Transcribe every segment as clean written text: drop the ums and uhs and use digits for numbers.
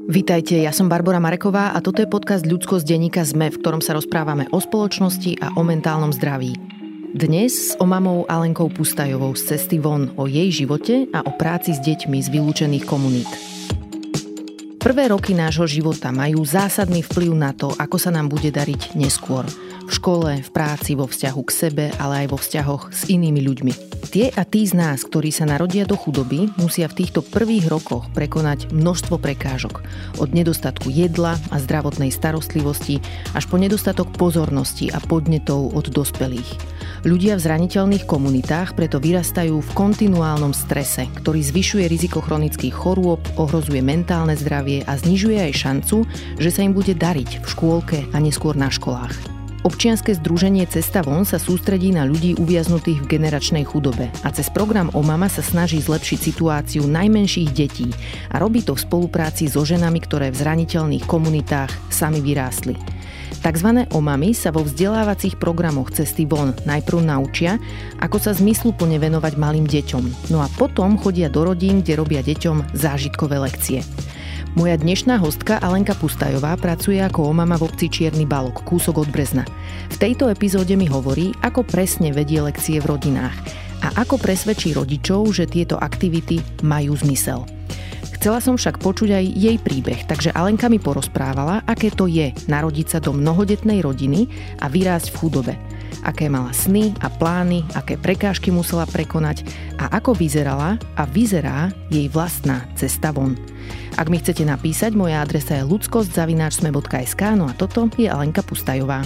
Vítajte, ja som Barbora Mareková a toto je podcast Ľudskosť denníka SME, v ktorom sa rozprávame o spoločnosti a o mentálnom zdraví. Dnes o mamou Alenkou Pustajovou z Cesty von, o jej živote a o práci s deťmi z vylúčených komunít. Prvé roky nášho života majú zásadný vplyv na to, ako sa nám bude dariť neskôr. V škole, v práci, vo vzťahu k sebe, ale aj vo vzťahoch s inými ľuďmi. Tie a tí z nás, ktorí sa narodia do chudoby, musia v týchto prvých rokoch prekonať množstvo prekážok. Od nedostatku jedla a zdravotnej starostlivosti až po nedostatok pozornosti a podnetov od dospelých. Ľudia v zraniteľných komunitách preto vyrastajú v kontinuálnom strese, ktorý zvyšuje riziko chronických chorôb, ohrozuje mentálne zdravie a znižuje aj šancu, že sa im bude dariť v škôlke a neskôr na školách. Občianske združenie Cesta von sa sústredí na ľudí uviaznutých v generačnej chudobe a cez program OMAMA sa snaží zlepšiť situáciu najmenších detí a robí to v spolupráci so ženami, ktoré v zraniteľných komunitách sami vyrástli. Takzvané OMAMy sa vo vzdelávacích programoch Cesty von najprv naučia, ako sa zmysluplne venovať malým deťom, no a potom chodia do rodín, kde robia deťom zážitkové lekcie. Moja dnešná hostka Alenka Pustajová pracuje ako OMAMA v obci Čierny Balog, kúsok od Brezna. V tejto epizóde mi hovorí, ako presne vedie lekcie v rodinách a ako presvedčí rodičov, že tieto aktivity majú zmysel. Chcela som však počuť aj jej príbeh, takže Alenka mi porozprávala, aké to je narodiť sa do mnohodetnej rodiny a vyrásť v chudobe. Aké mala sny a plány, aké prekážky musela prekonať a ako vyzerala a vyzerá jej vlastná cesta von. Ak mi chcete napísať, moja adresa je ludskosť@sme.sk, no a toto je Alenka Pustajová.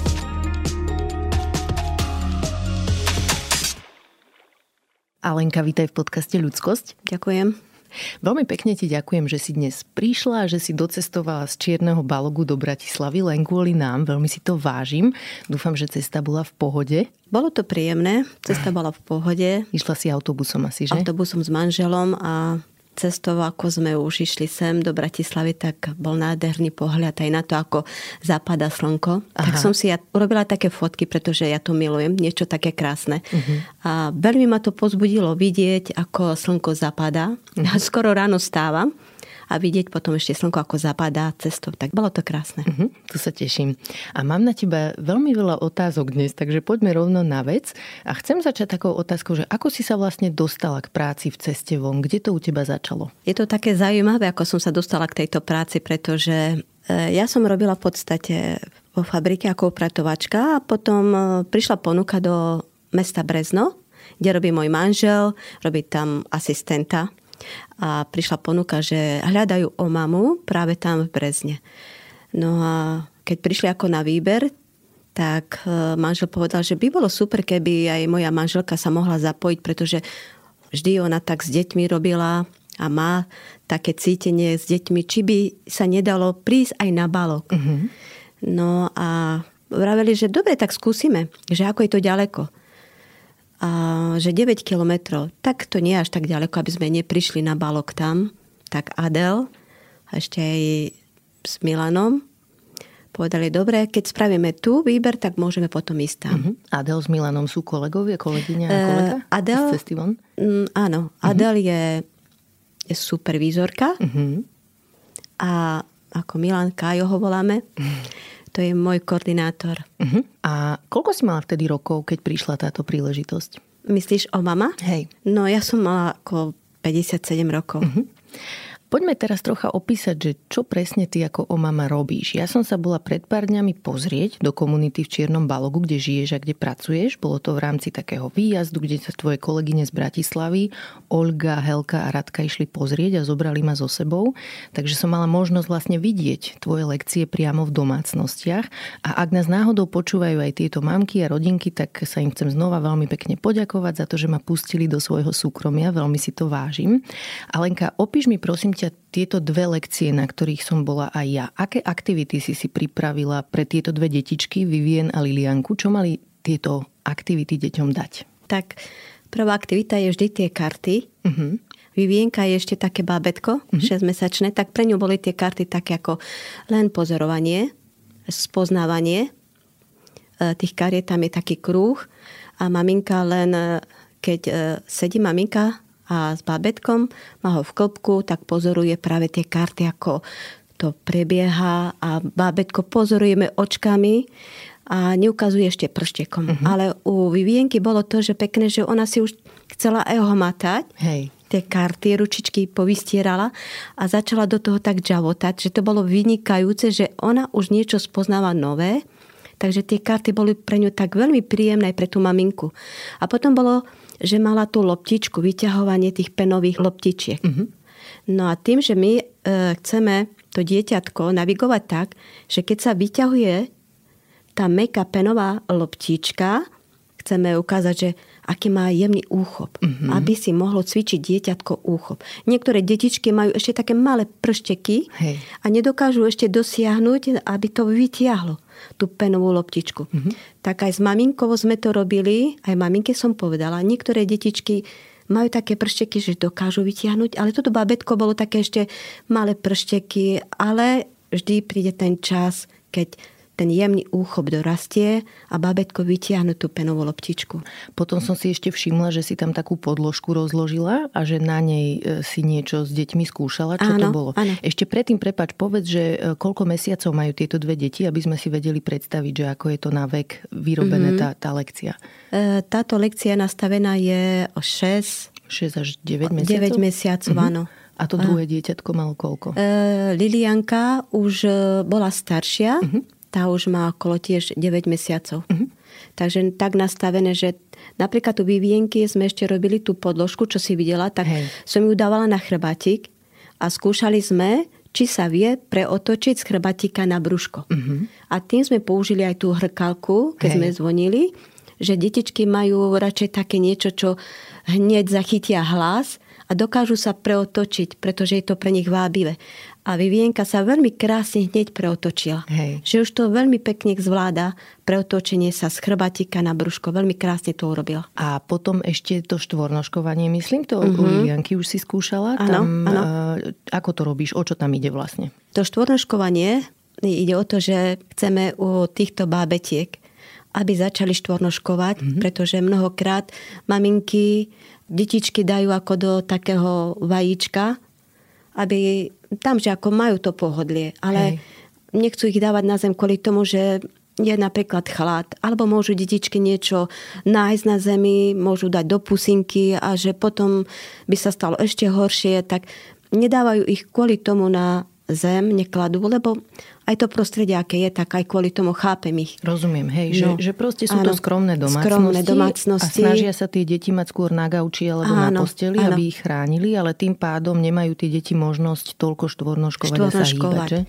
Alenka, vítaj v podcaste Ľudskosť. Ďakujem. Veľmi pekne ti ďakujem, že si dnes prišla a že si docestovala z Čierneho Balogu do Bratislavy len kvôli nám. Veľmi si to vážim. Dúfam, že cesta bola v pohode. Bolo to príjemné. Cesta bola v pohode. Išla si autobusom asi, že? Autobusom s manželom a cestou, ako sme už išli sem do Bratislavy, tak bol nádherný pohľad aj na to, ako zapadá slnko. Aha. Tak som si urobila také fotky, pretože ja to milujem, niečo také krásne. A veľmi ma to pozbudilo vidieť, ako slnko zapadá. Skoro ráno stávam a vidieť potom ešte slnko, ako zapadá cestou. Tak bolo to krásne. Tu sa teším. A mám na teba veľmi veľa otázok dnes, takže poďme rovno na vec. A chcem začať takou otázkou, že ako si sa vlastne dostala k práci v Ceste von? Kde to u teba začalo? Je to také zaujímavé, ako som sa dostala k tejto práci, pretože ja som robila v podstate vo fabrike ako upratovačka a potom prišla ponuka do mesta Brezno, kde robí môj manžel, robí tam asistenta. A prišla ponuka, že hľadajú OMAMu práve tam v Brezne. No a keď prišli ako na výber, tak manžel povedal, že by bolo super, keby aj moja manželka sa mohla zapojiť, pretože vždy ona tak s deťmi robila a má také cítenie s deťmi, či by sa nedalo prísť aj na Balog. No a vraveli, že dobre, tak skúsime, že ako je to ďaleko. A že 9 kilometrov, tak to nie až tak ďaleko, aby sme neprišli na Balog tam. Tak Adel a ešte aj s Milanom povedali, dobre, keď spravíme tu výber, tak môžeme potom ísť tam. Adel s Milanom sú kolegovia, kolegyňa a kolega? Adel, z Cesty von? Áno, Adel je supervízorka a ako Milan Kájo ho voláme, to je môj koordinátor. A koľko si mala vtedy rokov, keď prišla táto príležitosť? Myslíš OMAMA? Hej. No ja som mala ako 57 rokov. Poďme teraz trocha opísať, že čo presne ty ako OMAMA robíš. Ja som sa bola pred pár dňami pozrieť do komunity v Čiernom Balogu, kde žiješ a kde pracuješ. Bolo to v rámci takého výjazdu, kde sa tvoje kolegyne z Bratislavy, Olga, Helka a Radka išli pozrieť a zobrali ma so sebou. Takže som mala možnosť vlastne vidieť tvoje lekcie priamo v domácnostiach. A ak nás náhodou počúvajú aj tieto mamky a rodinky, tak sa im chcem znova veľmi pekne poďakovať za to, že ma pustili do svojho súkromia. Veľmi si to vážim. Alenka, opíš mi prosím tieto dve lekcie, na ktorých som bola aj ja. Aké aktivity si pripravila pre tieto dve detičky, Vivien a Lilianku? Čo mali tieto aktivity deťom dať? Tak prvá aktivita je vždy tie karty. Vivienka je ešte také bábätko, 6-mesačné, tak pre ňu boli tie karty také ako len pozorovanie, spoznávanie. Tých kariet tam je taký kruh a maminka len, keď sedí maminka a s bábätkom, má ho v klbku, tak pozoruje práve tie karty, ako to prebieha a bábätko pozorujeme očkami a neukazuje ešte prštekom. Ale u Vivienky bolo to, že pekné, že ona si už chcela aj ho matať. Hej. Tie karty, ručičky povystierala a začala do toho tak žavotať, že to bolo vynikajúce, že ona už niečo spoznáva nové, takže tie karty boli pre ňu tak veľmi príjemné pre tú maminku. A potom bolo, že mala tú loptičku, vyťahovanie tých penových loptičiek. No a tým, že my chceme to dieťatko navigovať tak, že keď sa vyťahuje tá mäkká penová loptička, chceme ukázať, že aký má jemný úchop, aby si mohlo cvičiť dieťatko úchop. Niektoré detičky majú ešte také malé pršteky a nedokážu ešte dosiahnuť, aby to vytiahlo, tú penovú loptičku. Tak aj s maminkou sme to robili, aj maminke som povedala, niektoré detičky majú také pršteky, že dokážu vytiahnuť, ale toto bábätko bolo také ešte malé pršteky, ale vždy príde ten čas, keď ten jemný úchop dorastie a bábätko vytiahne tú penovú loptičku. Potom som si ešte všimla, že si tam takú podložku rozložila a že na nej si niečo s deťmi skúšala. Čo to bolo? Áno. Ešte predtým, prepáč, povedz, že koľko mesiacov majú tieto dve deti, aby sme si vedeli predstaviť, že ako je to na vek vyrobené tá lekcia. Táto lekcia nastavená je o 6 až 9 mesiacov? 9 mesiacov, áno. A to druhé dieťatko malo koľko? Lilianka už bola staršia, tá už má okolo tiež 9 mesiacov. Takže tak nastavené, že napríklad u Vivienky sme ešte robili tú podložku, čo si videla, tak som ju dávala na chrbátik a skúšali sme, či sa vie preotočiť z chrbátika na brúško. A tým sme použili aj tú hrkalku, keď sme zvonili, že detičky majú radšej také niečo, čo hneď zachytia hlas a dokážu sa preotočiť, pretože je to pre nich vábivé. A Vivienka sa veľmi krásne hneď preotočila. Že už to veľmi pekne zvláda, preotočenie sa z chrbátika na brúško. Veľmi krásne to urobila. A potom ešte to štvornožkovanie, myslím, to u Lilianky už si skúšala? Áno. Ako to robíš? O čo tam ide vlastne? To štvornožkovanie ide o to, že chceme u týchto bábetiek, aby začali štvornožkovať, pretože mnohokrát maminky detičky dajú ako do takého vajíčka, aby tam, že ako majú to pohodlie, ale nechcú ich dávať na zem kvôli tomu, že je napríklad chlad, alebo môžu detičky niečo nájsť na zemi, môžu dať do pusinky a že potom by sa stalo ešte horšie, tak nedávajú ich kvôli tomu na zem, nekladú, lebo aj to prostredie, aké je, tak aj kvôli tomu chápem ich. Rozumiem, že proste sú to skromné domácnosti a snažia sa tie deti mať skôr na gauči alebo na posteli, aby ich chránili, ale tým pádom nemajú tie deti možnosť toľko štvornožkovať a sa hýbať, že?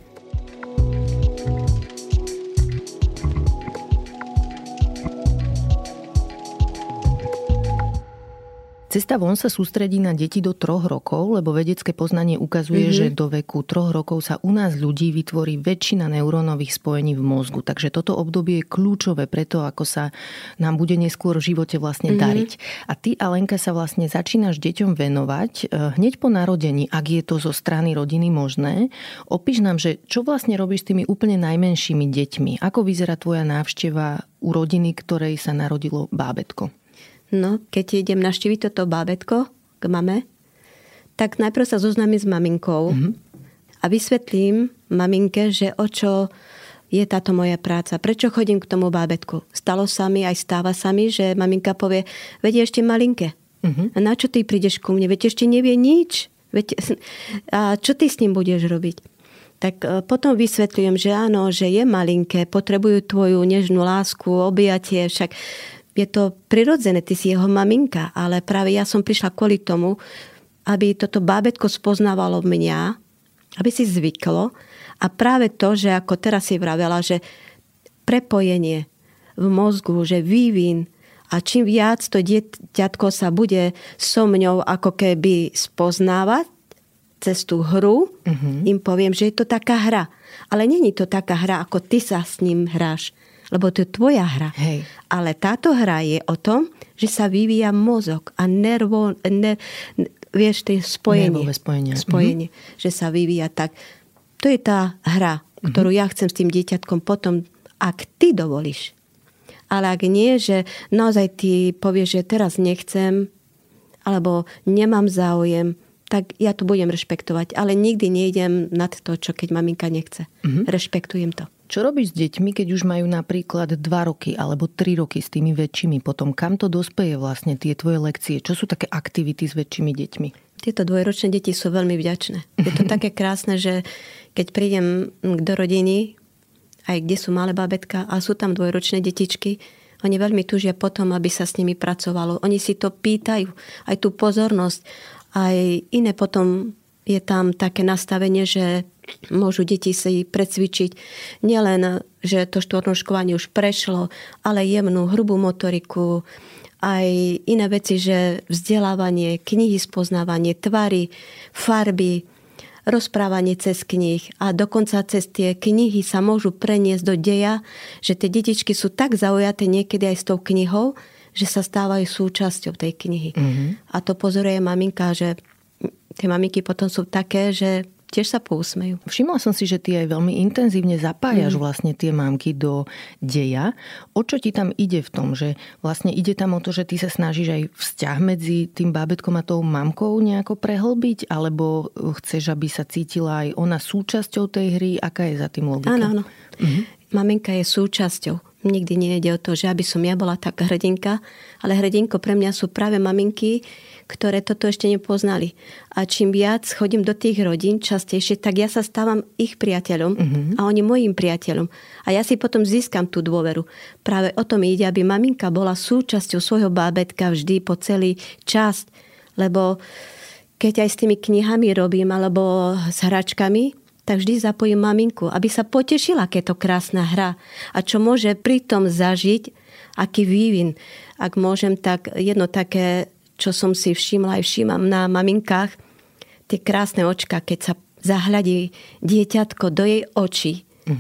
Cesta von sa sústredí na deti do 3 rokov, lebo vedecké poznanie ukazuje, že do veku 3 rokov sa u nás ľudí vytvorí väčšina neurónových spojení v mozgu. Takže toto obdobie je kľúčové preto, ako sa nám bude neskôr v živote vlastne dariť. A ty, Alenka, sa vlastne začínaš deťom venovať hneď po narodení, ak je to zo strany rodiny možné. Opíš nám, že čo vlastne robíš s tými úplne najmenšími deťmi? Ako vyzerá tvoja návšteva u rodiny, ktorej sa narodilo bábätko? No, keď idem navštíviť toto bábätko k mame, tak najprv sa zoznámim s maminkou a vysvetlím maminke, že o čo je táto moja práca. Prečo chodím k tomu bábätku? Stalo sa mi, aj stáva sa mi, že maminka povie, veď ešte malinké. A na čo ty prídeš ku mne? Veď ešte nevie nič. A čo ty s ním budeš robiť? Tak potom vysvetľujem, že áno, že je malinké, potrebujú tvoju nežnú lásku, objatie, však je to prirodzené, ty si jeho maminka, ale práve ja som prišla kvôli tomu, aby toto bábätko spoznávalo mňa, aby si zvyklo a práve to, že ako teraz si vravela, že prepojenie v mozgu, že vývin a čím viac to dieťatko sa bude so mňou ako keby spoznávať cez tú hru, im poviem, že je to taká hra. Ale není to taká hra, ako ty sa s ním hráš. Lebo to je tvoja hra. Ale táto hra je o tom, že sa vyvíja mozog a vieš, to je spojenie. Spojenie. Že sa vyvíja tak. To je tá hra, ktorú ja chcem s tým dieťatkom potom, ak ty dovolíš. Ale ak nie, že naozaj ty povieš, že teraz nechcem alebo nemám záujem, tak ja to budem rešpektovať. Ale nikdy nejdem nad to, čo keď maminka nechce. Rešpektujem to. Čo robíš s deťmi, keď už majú napríklad 2 roky alebo 3 roky s tými väčšími? Potom kam to dospeje vlastne tie tvoje lekcie? Čo sú také aktivity s väčšími deťmi? Tieto dvojročné deti sú veľmi vďačné. Je to také krásne, že keď prídem do rodiny, aj kde sú malé bábätka a sú tam dvojročné detičky, oni veľmi túžia potom, aby sa s nimi pracovalo. Oni si to pýtajú, aj tú pozornosť. Aj iné potom je tam také nastavenie, že môžu deti si precvičiť nielen, že to štvornožkovanie už prešlo, ale jemnú, hrubú motoriku, aj iné veci, že vzdelávanie, knihy spoznávanie, tvary, farby, rozprávanie cez knih a dokonca cez tie knihy sa môžu preniesť do deja, že tie detičky sú tak zaujaté niekedy aj s tou knihou, že sa stávajú súčasťou tej knihy. A to pozoruje maminka, že tie maminky potom sú také, že tiež sa pousmejú. Všimla som si, že ty aj veľmi intenzívne zapájaš vlastne tie mamky do deja. O čo ti tam ide v tom? Že vlastne ide tam o to, že ty sa snažíš aj vzťah medzi tým bábätkom a tou mamkou nejako prehlbiť? Alebo chceš, aby sa cítila aj ona súčasťou tej hry? Aká je za tým logika? Áno. Maminka je súčasťou. Nikdy nejde o to, že aby som ja bola taká hrdinka, ale hrdinko pre mňa sú práve maminky, ktoré toto ešte nepoznali. A čím viac chodím do tých rodín častejšie, tak ja sa stávam ich priateľom a oni mojím priateľom. A ja si potom získam tú dôveru. Práve o tom ide, aby maminka bola súčasťou svojho bábätka vždy po celý čas. Lebo keď aj s tými knihami robím alebo s hračkami, tak vždy zapojím maminku, aby sa potešila, keď je to krásna hra. A čo môže pritom zažiť, aký vývin. Ak môžem, tak jedno také, čo som si všimla aj všímam na maminkách, tie krásne očka, keď sa zahľadí dieťatko do jej očí.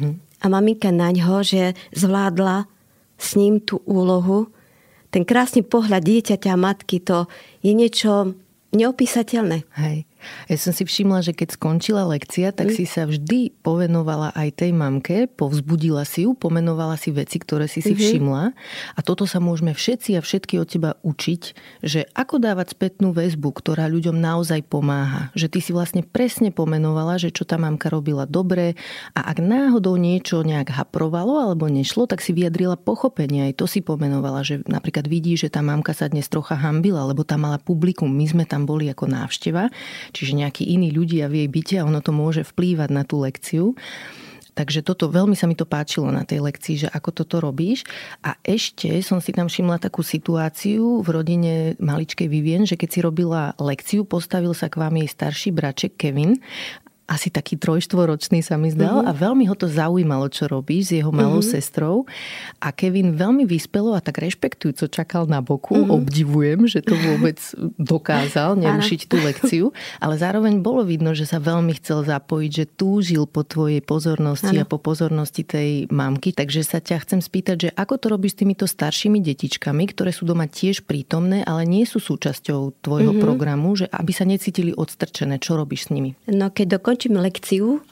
A maminka naňho, že zvládla s ním tú úlohu. Ten krásny pohľad dieťaťa a matky, to je niečo neopísateľné. Hej. Ja som si všimla, že keď skončila lekcia, tak si sa vždy povenovala aj tej mamke, povzbudila si ju, pomenovala si veci, ktoré si všimla. A toto sa môžeme všetci a všetky od teba učiť, že ako dávať spätnú väzbu, ktorá ľuďom naozaj pomáha. Že ty si vlastne presne pomenovala, že čo tá mamka robila dobre a ak náhodou niečo nejak haprovalo alebo nešlo, tak si vyjadrila pochopenie. Aj to si pomenovala, že napríklad vidí, že tá mamka sa dnes trocha hanbila, lebo tam mala publikum, my sme tam boli ako návšteva. Čiže nejakí iní ľudia v jej byte a ono to môže vplývať na tú lekciu. Takže toto, veľmi sa mi to páčilo na tej lekcii, že ako toto robíš. A ešte som si tam všimla takú situáciu v rodine maličkej Vivien, že keď si robila lekciu, postavil sa k vám jej starší braček Kevin, asi taký 3-4-ročný sa mi zdal a veľmi ho to zaujímalo, čo robíš s jeho malou sestrou. A Kevin veľmi vyspelo a tak rešpektujúco čakal na boku. Obdivujem, že to vôbec dokázal nerušiť tú lekciu. Ale zároveň bolo vidno, že sa veľmi chcel zapojiť, že túžil po tvojej pozornosti a po pozornosti tej mamky. Takže sa ťa chcem spýtať, že ako to robíš s týmito staršími detičkami, ktoré sú doma tiež prítomné, ale nie sú súčasťou tvojho programu, že aby sa necítili odstrčené. Čo robíš s nimi? No keď dokončím lekciu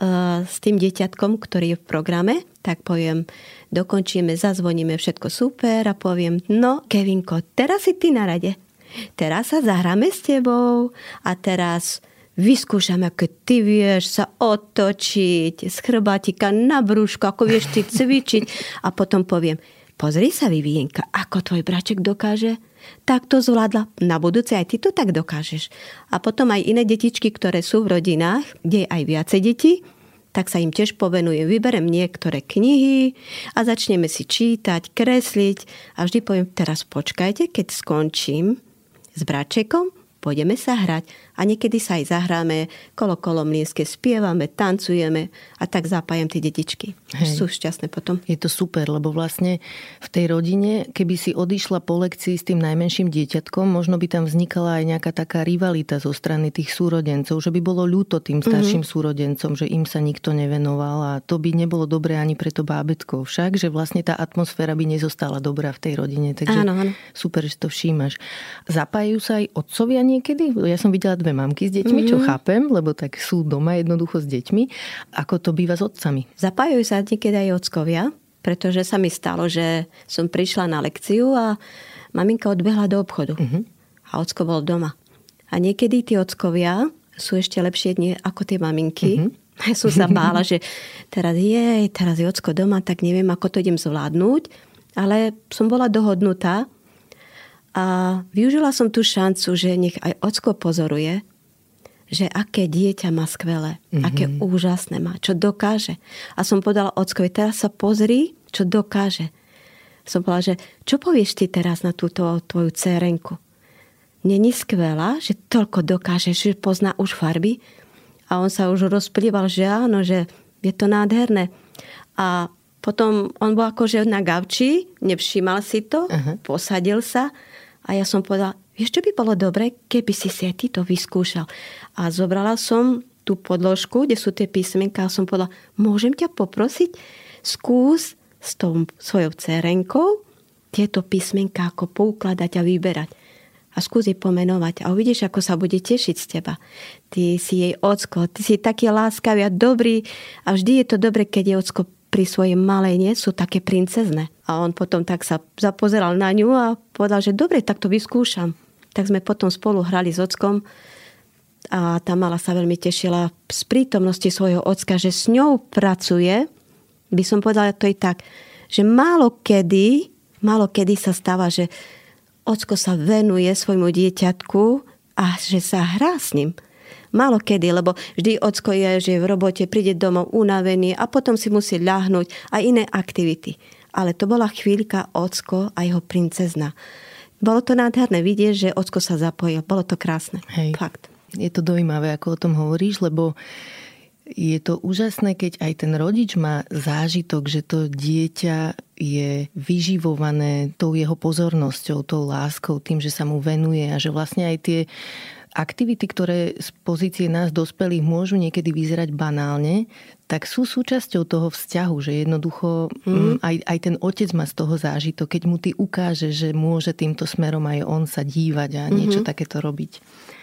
s tým dieťatkom, ktorý je v programe, tak poviem, dokončíme, zazvoníme, všetko super a poviem, no Kevinko, teraz si ty na rade. Teraz sa zahráme s tebou a teraz vyskúšame, ako ty vieš sa otočiť z chrbátika na brúško, ako vieš ty cvičiť a potom poviem, pozri sa, Vivienka, ako tvoj braček dokáže. Tak to zvládla. Na budúce aj ty to tak dokážeš. A potom aj iné detičky, ktoré sú v rodinách, kde je aj viacej detí, tak sa im tiež povenujem. Vyberem niektoré knihy a začneme si čítať, kresliť a vždy poviem, teraz počkajte, keď skončím s bračekom, pôjdeme sa hrať. A niekedy sa aj zahráme, kolo mlynské, spievame, tancujeme a tak zapájam tie detičky. Hej. Sú šťastné potom. Je to super, lebo vlastne v tej rodine, keby si odišla po lekcii s tým najmenším dieťatkom, možno by tam vznikala aj nejaká taká rivalita zo strany tých súrodencov, že by bolo ľúto tým starším súrodencom, že im sa nikto nevenoval a to by nebolo dobré ani pre to bábätko. Však, že vlastne tá atmosféra by nezostala dobrá v tej rodine. Takže áno. Super, že to všímaš. Zapájajú sa aj otcovia niekedy? Ja som videla 2 mamky s deťmi, čo chápem, lebo tak sú doma jednoducho s deťmi. Ako to býva s otcami? Zapájajú sa niekedy aj ockovia, pretože sa mi stalo, že som prišla na lekciu a maminka odbehla do obchodu. A a ocko bol doma. A niekedy tí ockovia sú ešte lepšie dni ako tie maminky. Ja som sa bála, že teraz je ocko doma, tak neviem, ako to idem zvládnuť. Ale som bola dohodnutá a využila som tú šancu, že nech aj ocko pozoruje, že aké dieťa má skvelé, aké úžasné má, čo dokáže. A som povedala ockovi, teraz sa pozri, čo dokáže. Som povedala, že čo povieš ty teraz na túto tvoju dcérenku? Není skvelá, že toľko dokáže, že pozná už farby? A on sa už rozplýval, že áno, že je to nádherné. A potom on bol akože na gauči, nevšímal si to, posadil sa a ja som povedala, vieš, čo by bolo dobre, keby si aj ty to vyskúšal. A zobrala som tú podložku, kde sú tie písmenká a som povedala, môžem ťa poprosiť, skús s tou svojou dcerenkou tieto písmenká ako poukladať a vyberať. A skús jej pomenovať a uvidíš, ako sa bude tešiť z teba. Ty si jej ocko, ty si taký láskavý a dobrý a vždy je to dobre, keď je ocko pri svojej malej, nie? Sú také princezné. A on potom tak sa zapozeral na ňu a povedal, že dobre, tak to vyskúšam. Tak sme potom spolu hrali s ockom a tá mala sa veľmi tešila z prítomnosti svojho ocka, že s ňou pracuje. By som povedala to i tak, že málo kedy sa stáva, že ocko sa venuje svojmu dieťatku a že sa hrá s ním. Málo kedy, lebo vždy ocko je, že v robote príde domov unavený a potom si musí ľahnúť a iné aktivity. Ale to bola chvíľka ocko a jeho princezna. Bolo to nádherné vidieť, že ocko sa zapojil. Bolo to krásne. Hej. Fakt. Je to dojímavé, ako o tom hovoríš, lebo je to úžasné, keď aj ten rodič má zážitok, že to dieťa je vyživované tou jeho pozornosťou, tou láskou, tým, že sa mu venuje a že vlastne aj tie aktivity, ktoré z pozície nás dospelých môžu niekedy vyzerať banálne, tak sú súčasťou toho vzťahu, že jednoducho aj ten otec má z toho zážitok, keď mu ty ukáže, že môže týmto smerom aj on sa dívať a niečo takéto robiť.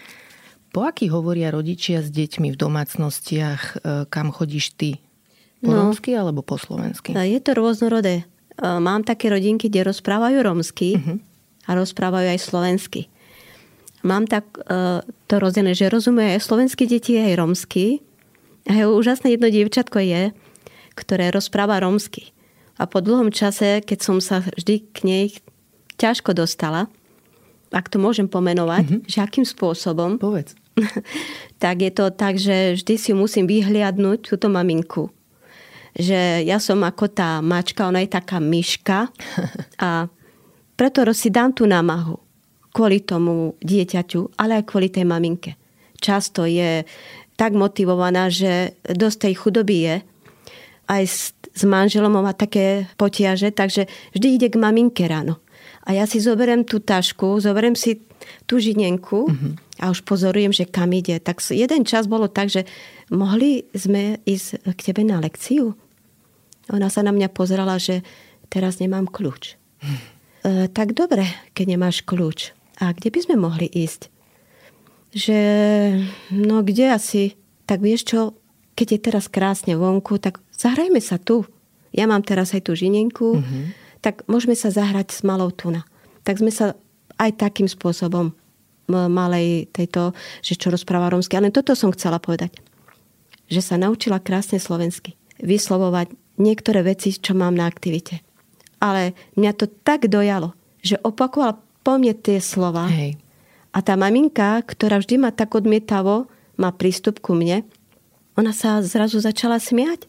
Po aký hovoria rodičia s deťmi v domácnostiach, kam chodíš ty? Po rómsky alebo po slovensky? Je to rôznorodé. Mám také rodinky, kde rozprávajú rómsky a rozprávajú aj slovensky. Mám tak to rozdelené, že rozumie aj slovenskí deti, aj rómsky. A úžasné jedno dievčatko je, ktoré rozpráva rómsky. A po dlhom čase, keď som sa vždy k nej ťažko dostala, ak to môžem pomenovať, že akým spôsobom, povedz. tak je to tak, že vždy si musím vyhliadnúť túto maminku. Že ja som ako tá mačka, ona je taká myška a preto si dám tú námahu kvôli tomu dieťaťu, ale aj kvôli tej maminke. Často je tak motivovaná, že dosť tej chudoby je. Aj s manželom má také potiaže, takže vždy ide k maminke ráno. A ja si zoberiem tú tašku, zoberiem si tú žinenku a už pozorujem, že kam ide. Tak jeden čas bolo tak, že mohli sme ísť k tebe na lekciu? Ona sa na mňa pozerala, že teraz nemám kľúč. Tak dobre, keď nemáš kľúč. A kde by sme mohli ísť? Že, no kde asi? Tak vieš čo, keď je teraz krásne vonku, tak zahrajme sa tu. Ja mám teraz aj tú žinenku, tak môžeme sa zahrať s malou tuna. Tak sme sa aj takým spôsobom malej tejto, že čo rozpráva rómsky. Ale toto som chcela povedať. Že sa naučila krásne slovensky. Vyslovovať niektoré veci, čo mám na aktivite. Ale mňa to tak dojalo, že opakovala po mne tie slova. Hej. A tá maminka, ktorá vždy ma tak odmietavo, má prístup ku mne, ona sa zrazu začala smiať.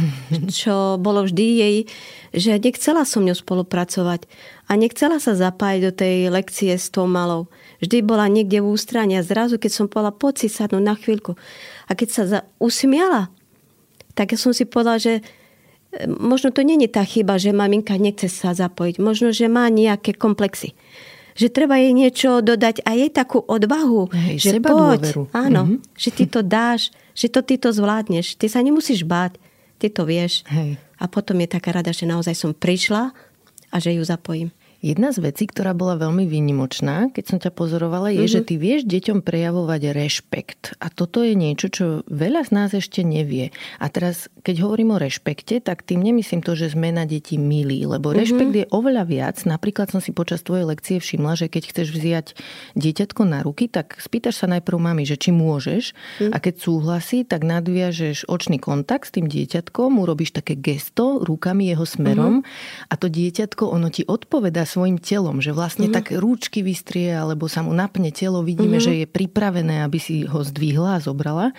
Čo bolo vždy jej, že nechcela so mňou spolupracovať a nechcela sa zapájať do tej lekcie s tou malou. Vždy bola niekde v ústrane a zrazu, keď som povedala, poď si sadnúť na chvíľku. A keď sa usmiala, tak ja som si povedala, že možno to nie je tá chyba, že maminka nechce sa zapojiť. Možno, že má nejaké komplexy. Že treba jej niečo dodať a jej takú odvahu, že poď, áno, že ty to dáš, že to ty to zvládneš. Ty sa nemusíš báť, ty to vieš. Hej. A potom je taká rada, že naozaj som prišla a že ju zapojím. Jedna z vecí, ktorá bola veľmi výnimočná, keď som ťa pozorovala, je, že ty vieš deťom prejavovať rešpekt. A toto je niečo, čo veľa z nás ešte nevie. A teraz, keď hovorím o rešpekte, tak tým nemyslím to, že sme na deti milí, lebo rešpekt je oveľa viac. Napríklad som si počas tvojej lekcie všimla, že keď chceš vziať dieťatko na ruky, tak spýtaš sa najprv mami, že či môžeš. A keď súhlasí, tak nadviažeš očný kontakt s tým dieťatkom, urobíš také gesto rukami jeho smerom a to dieťatko, ono ti odpovedá svojim telom, že vlastne tak rúčky vystrie alebo sa mu napne telo, vidíme, že je pripravené, aby si ho zdvihla a zobrala.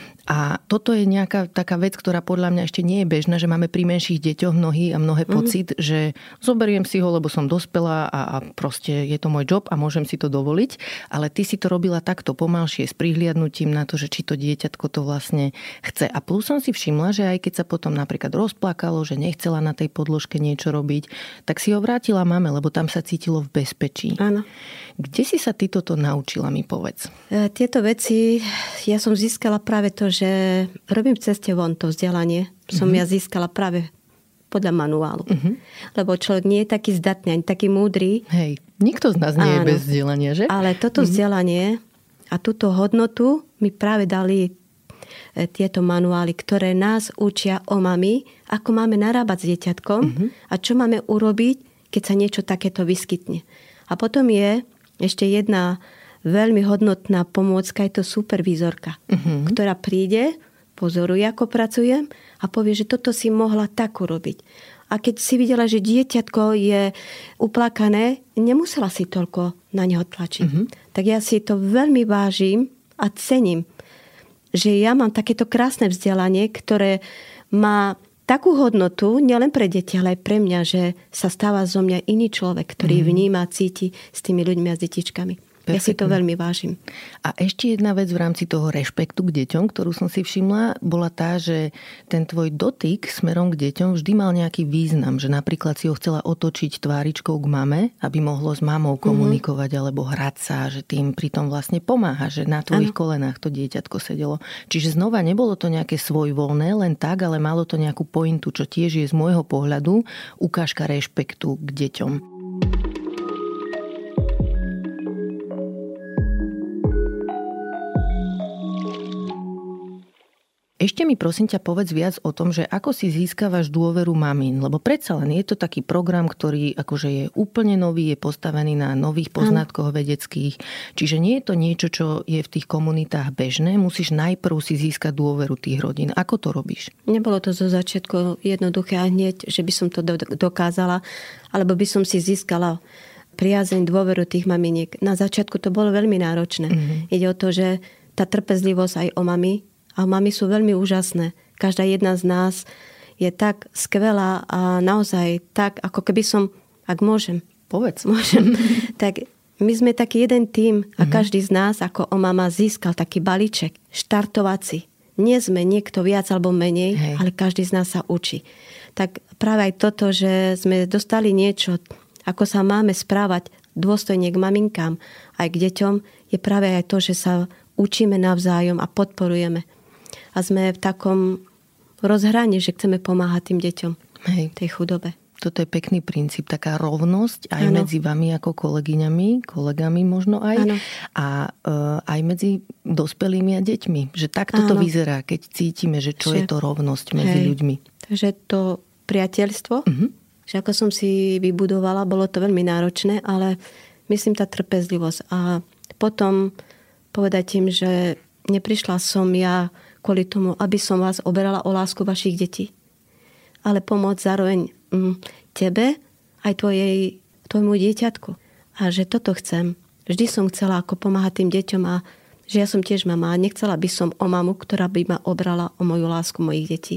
A toto je nejaká taká vec, ktorá podľa mňa ešte nie je bežná, že máme pri menších deťoch mnohé pocit, že zoberiem si ho, lebo som dospelá a proste je to môj job a môžem si to dovoliť. Ale ty si to robila takto pomalšie s prihliadnutím na to, že či to dieťatko to vlastne chce. A plus som si všimla, že aj keď sa potom napríklad rozplakalo, že nechcela na tej podložke niečo robiť, tak si ho vrátila mame, lebo tam sa cítilo v bezpečí. Áno. Kde si sa ty toto naučila, mi povedz? Tieto veci ja som získala práve to, že robím v ceste von to vzdelanie. Som ja získala práve podľa manuálu. Lebo človek nie je taký zdatný, ani taký múdry. Hej, nikto z nás nie je bez vzdelania, že? Ale toto vzdelanie a túto hodnotu mi práve dali tieto manuály, ktoré nás učia o mami, ako máme narábať s dieťatkom a čo máme urobiť, keď sa niečo takéto vyskytne. A potom je ešte jedna veľmi hodnotná pomôcka, je to supervízorka, ktorá príde, pozoruje, ako pracujem a povie, že toto si mohla tak urobiť. A keď si videla, že dieťatko je uplakané, nemusela si toľko na neho tlačiť. Tak ja si to veľmi vážim a cením, že ja mám takéto krásne vzdelanie, ktoré má takú hodnotu, nielen pre deti, ale aj pre mňa, že sa stáva zo mňa iný človek, ktorý vníma, cíti s tými ľuďmi a s detičkami. Perfektne. Ja si to veľmi vážim. A ešte jedna vec v rámci toho rešpektu k deťom, ktorú som si všimla, bola tá, že ten tvoj dotyk smerom k deťom vždy mal nejaký význam. Že napríklad si ho chcela otočiť tváričkou k mame, aby mohlo s mamou komunikovať alebo hrať sa, že tým pritom vlastne pomáha, že na tvojich kolenách to dieťatko sedelo. Čiže znova nebolo to nejaké svojvoľné len tak, ale malo to nejakú pointu, čo tiež je z môjho pohľadu ukážka rešpektu k deťom. Ešte mi prosím ťa povedz viac o tom, že ako si získavaš dôveru mamín, lebo predsa len je to taký program, ktorý akože je úplne nový, je postavený na nových poznatkoch vedeckých, čiže nie je to niečo, čo je v tých komunitách bežné, musíš najprv si získať dôveru tých rodín. Ako to robíš? Nebolo to zo začiatku jednoduché a hneď, že by som to dokázala, alebo by som si získala priazeň, dôveru tých maminiek. Na začiatku to bolo veľmi náročné. Ide o to, že tá trpezlivosť aj o mami. A mami sú veľmi úžasné. Každá jedna z nás je tak skvelá a naozaj tak, ako keby som, ak môžem. Povedz. Môžem. Tak my sme taký jeden tím a každý z nás, ako o mama, získal taký balíček, štartovací. Nie sme niekto viac alebo menej, ale každý z nás sa učí. Tak práve aj toto, že sme dostali niečo, ako sa máme správať dôstojne k maminkám aj k deťom, je práve aj to, že sa učíme navzájom a podporujeme. A sme v takom rozhraní, že chceme pomáhať tým deťom v tej chudobe. Toto je pekný princíp, taká rovnosť aj medzi vami ako kolegyňami, kolegami možno aj, a aj medzi dospelými a deťmi. Že takto to vyzerá, keď cítime, že čo je to rovnosť medzi ľuďmi. Takže to priateľstvo, že ako som si vybudovala, bolo to veľmi náročné, ale myslím tá trpezlivosť. A potom povedať im, že neprišla som ja kvôli tomu, aby som vás oberala o lásku vašich detí. Ale pomôcť zároveň tebe aj tvojmu dieťatku. A že toto chcem. Vždy som chcela ako pomáhať tým deťom a že ja som tiež mama a nechcela by som o mamu, ktorá by ma obrala o moju lásku mojich detí.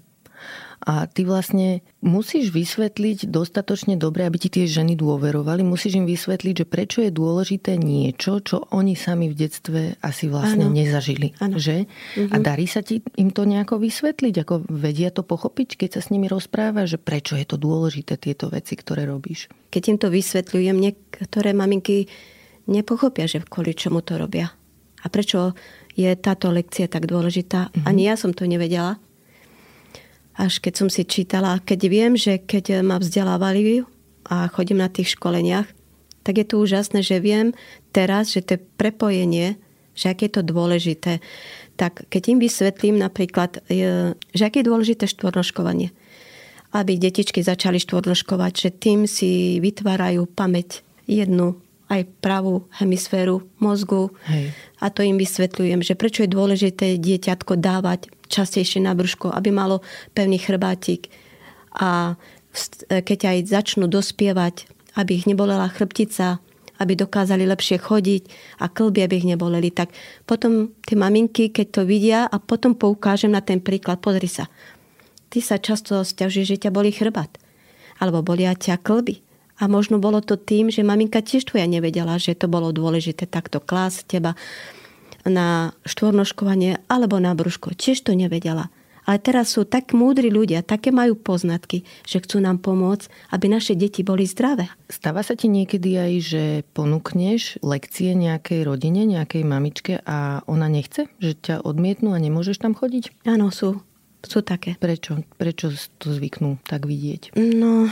A ty vlastne musíš vysvetliť dostatočne dobre, aby ti tie ženy dôverovali. Musíš im vysvetliť, že prečo je dôležité niečo, čo oni sami v detstve asi vlastne nezažili. Že? A darí sa ti im to nejako vysvetliť? Ako vedia to pochopiť, keď sa s nimi rozpráva, že prečo je to dôležité, tieto veci, ktoré robíš? Keď im to vysvetľujem, niektoré maminky nepochopia, že kvôli čomu to robia. A prečo je táto lekcia tak dôležitá? Ani ja som to nevedela. Až keď som si čítala, keď viem, že keď ma vzdelávali a chodím na tých školeniach, tak je to úžasné, že viem teraz, že to prepojenie, že aké je to dôležité. Tak keď im vysvetlím napríklad, že aké je dôležité štvornoškovanie, aby detičky začali štvornoškovať, že tým si vytvárajú pamäť jednu, aj pravú hemisféru mozgu. Hej. A to im vysvetľujem, že prečo je dôležité dieťatko dávať častejšie na brúško, aby malo pevný chrbátik. A keď aj začnú dospievať, aby ich nebolela chrbtica, aby dokázali lepšie chodiť a kĺby, aby ich neboleli. Tak potom tie maminky, keď to vidia a potom poukážem na ten príklad, pozri sa, ty sa často sťažuješ, že ťa bolí chrbát, alebo bolia ťa kĺby. A možno bolo to tým, že maminka tiež tvoja nevedela, že to bolo dôležité takto klásť teba na štvornoškovanie alebo na brúško. Tiež to nevedela. Ale teraz sú tak múdri ľudia, také majú poznatky, že chcú nám pomôcť, aby naše deti boli zdravé. Stáva sa ti niekedy aj, že ponúkneš lekcie nejakej rodine, nejakej mamičke a ona nechce? Že ťa odmietnú a nemôžeš tam chodiť? Áno, sú také. Prečo? Prečo to zvyknú tak vidieť? No,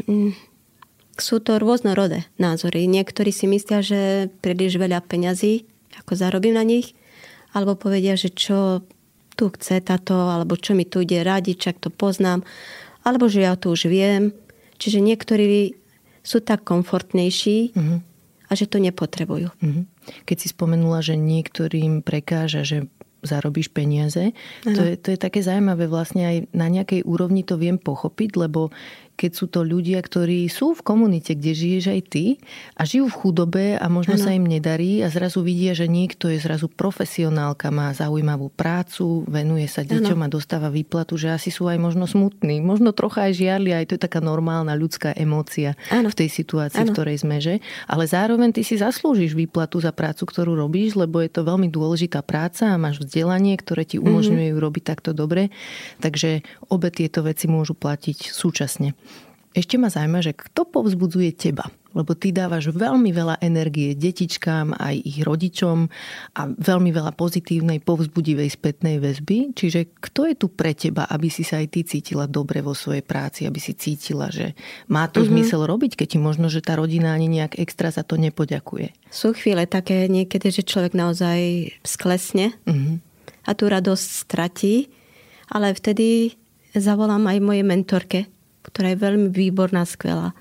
sú to rôznorodé názory. Niektorí si myslia, že príliš veľa peňazí, ako zarobím na nich, alebo povedia, že čo tu chce táto, alebo čo mi tu ide radiť, čak to poznám, alebo že ja to už viem. Čiže niektorí sú tak komfortnejší a že to nepotrebujú. Keď si spomenula, že niektorým prekáža, že zarobíš peniaze, to je také zaujímavé, vlastne aj na nejakej úrovni to viem pochopiť, lebo keď sú to ľudia, ktorí sú v komunite, kde žiješ aj ty a žijú v chudobe a možno sa im nedarí a zrazu vidia, že niekto je zrazu profesionálka, má zaujímavú prácu, venuje sa deťom a dostáva výplatu, že asi sú aj možno smutní, možno trocha aj žiarlia, aj to je taká normálna ľudská emócia v tej situácii, v ktorej sme, že? Ale zároveň ty si zaslúžiš výplatu za prácu, ktorú robíš, lebo je to veľmi dôležitá práca a máš vzdelanie, ktoré ti umožňuje robiť takto dobre. Takže obe tieto veci môžu platiť súčasne. Ešte ma zaujíma, že kto povzbudzuje teba? Lebo ty dávaš veľmi veľa energie detičkám, aj ich rodičom a veľmi veľa pozitívnej, povzbudivej spätnej väzby. Čiže kto je tu pre teba, aby si sa aj ty cítila dobre vo svojej práci, aby si cítila, že má to zmysel robiť, keď ti možno, že tá rodina ani nejak extra za to nepoďakuje? Sú chvíle také niekedy, že človek naozaj sklesne a tú radosť stratí, ale vtedy zavolám aj mojej mentorke, ktorá je veľmi výborná, skvelá.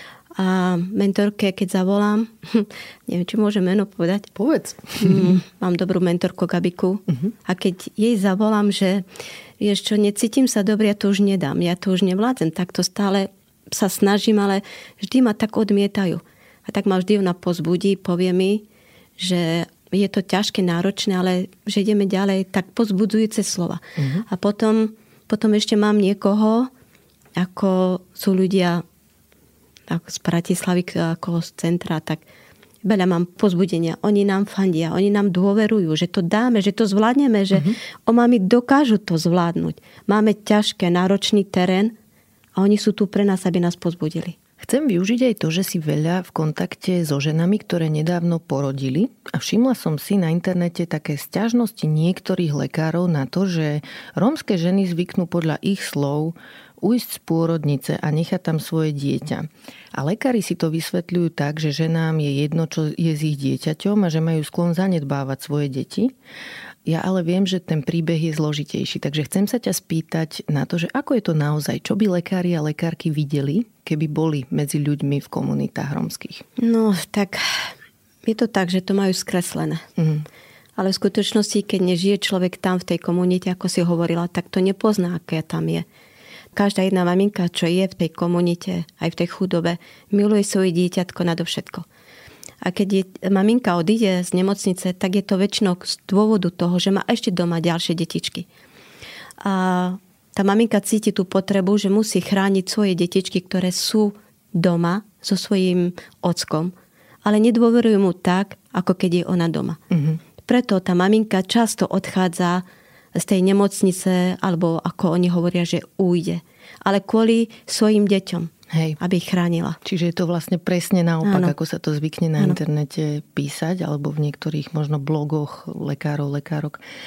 A mentorke, keď zavolám, neviem, či môžem meno povedať. Povedz. Mám dobrú mentorku Gabiku. A keď jej zavolám, že vieš čo, necítim sa dobre, ja to už nedám, ja to už nevládzem, tak to stále sa snažím, ale vždy ma tak odmietajú. A tak ma vždy ona pozbudí, povie mi, že je to ťažké, náročné, ale že ideme ďalej, tak pozbudzujúce slova. A potom ešte mám niekoho, ako sú ľudia ako z Bratislavy, ako z centra, tak veľa mám pozbudenia. Oni nám fandia, oni nám dôverujú, že to dáme, že to zvládneme, že mami dokážu to zvládnuť. Máme ťažké, náročný terén a oni sú tu pre nás, aby nás pozbudili. Chcem využiť aj to, že si veľa v kontakte so ženami, ktoré nedávno porodili a všimla som si na internete také sťažnosti niektorých lekárov na to, že rómske ženy zvyknú podľa ich slov ujsť z pôrodnice a nechať tam svoje dieťa. A lekári si to vysvetľujú tak, že ženám je jedno, čo je s ich dieťaťom a že majú sklon zanedbávať svoje deti. Ja ale viem, že ten príbeh je zložitejší, takže chcem sa ťa spýtať na to, že ako je to naozaj, čo by lekári a lekárky videli, keby boli medzi ľuďmi v komunitách rómskych? No, tak je to tak, že to majú skreslené. Ale v skutočnosti, keď nežije človek tam v tej komunite, ako si hovorila, tak to nepozná, aké tam je. Každá jedna maminka, čo je v tej komunite, aj v tej chudobe, miluje svoje dieťatko nadovšetko. A keď maminka odíde z nemocnice, tak je to väčšinou z dôvodu toho, že má ešte doma ďalšie detičky. A tá maminka cíti tú potrebu, že musí chrániť svoje detičky, ktoré sú doma so svojím ockom, ale nedôverujú mu tak, ako keď je ona doma. Preto tá maminka často odchádza z tej nemocnice, alebo ako oni hovoria, že ujde. Ale kvôli svojim deťom, aby ich chránila. Čiže je to vlastne presne naopak, ako sa to zvykne na internete písať, alebo v niektorých možno blogoch lekárov, lekárok.